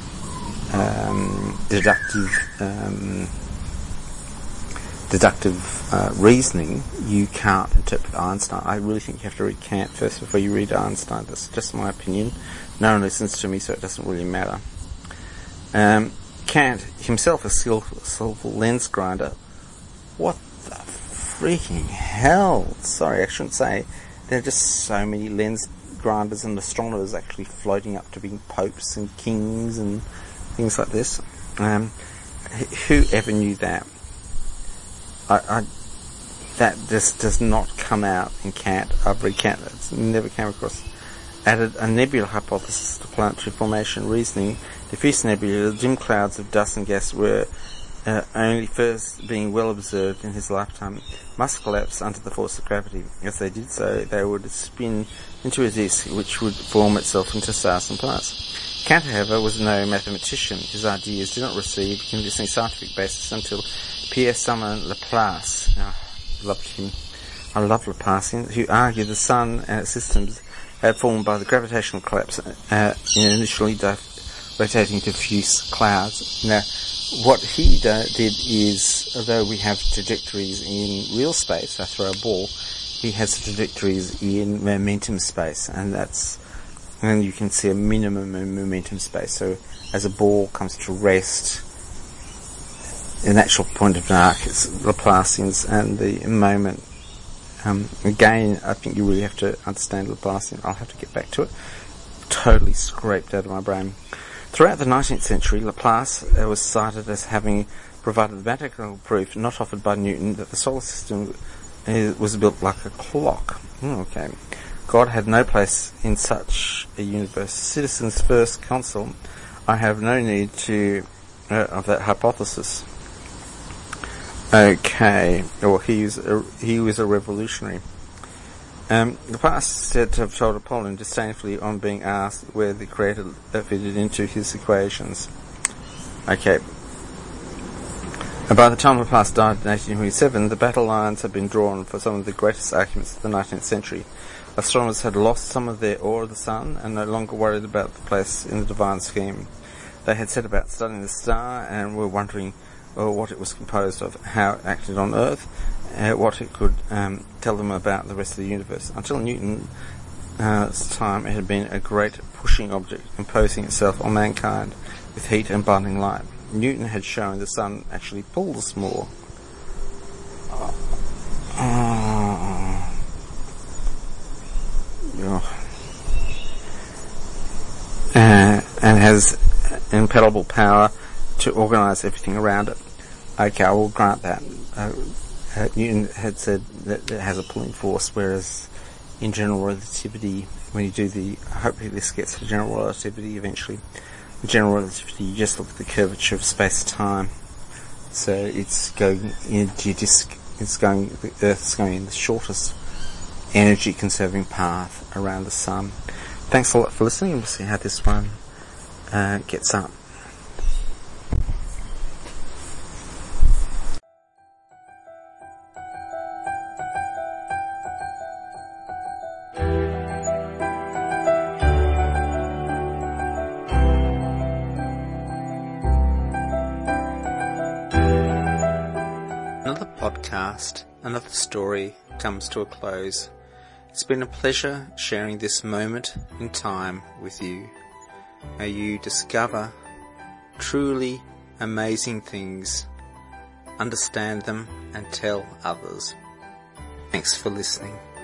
um, deductive um, deductive uh, reasoning, you can't interpret Einstein. I really think you have to read Kant first before you read Einstein. That's just my opinion. No one listens to me, so it doesn't really matter. Um, Kant himself a skillful, skillful lens grinder. What the freaking hell? Sorry, I shouldn't say. There are just so many lens grinders and astronomers actually floating up to being popes and kings and things like this. Um, who ever knew that? I, I, that just does not come out in Kant. I've read Kant. It's never came across. Added a nebula hypothesis to planetary formation reasoning. Diffuse nebulae, dim clouds of dust and gas, were uh, only first being well observed in his lifetime, must collapse under the force of gravity. As they did so, they would spin into a disk which would form itself into stars and planets. Kant, however, was no mathematician. His ideas did not receive convincing scientific basis until Pierre Simon Laplace, oh, loved him, I love Laplacians, who argued the sun and its systems had formed by the gravitational collapse uh, in initially dif- rotating diffuse clouds. Now, what he do- did is, although we have trajectories in real space, I throw a ball, he has trajectories in momentum space, and that's, and you can see a minimum in momentum space. So, as a ball comes to rest, an actual point of an arc is Laplacians, and the moment. Um, again, I think you really have to understand Laplacian. I'll have to get back to it. Totally scraped out of my brain. Throughout the nineteenth century, Laplace uh, was cited as having provided mathematical proof not offered by Newton that the solar system uh, was built like a clock. Hmm, okay. God had no place in such a universe. Citizens First Consul, I have no need to uh, of that hypothesis. Okay, well, he was a, he was a revolutionary. Um, the past is said to have told Apollon disdainfully on being asked where the creator fitted into his equations. Okay. And by the time Laplace died in eighteen twenty-seven, the battle lines had been drawn for some of the greatest arguments of the nineteenth century. Astronomers had lost some of their awe of the sun and no longer worried about the place in the divine scheme. They had set about studying the star and were wondering or what it was composed of, how it acted on Earth, uh, what it could um, tell them about the rest of the universe. Until Newton's uh, time, it had been a great pushing object, imposing itself on mankind with heat and blinding light. Newton had shown the sun actually pulls more. Uh, uh, uh, and has impalpable power to organise everything around it. Okay, I will grant that. Uh, uh, Newton had said that it has a pulling force, whereas in general relativity, when you do the, hopefully this gets to general relativity eventually, in general relativity you just look at the curvature of space-time. So it's going into disk, it's going, the Earth's going in the shortest energy conserving path around the sun. Thanks a lot for listening, and we'll see how this one uh, gets up. Another podcast, another story comes to a close. It's been a pleasure sharing this moment in time with you. May you discover truly amazing things, understand them, and tell others. Thanks for listening.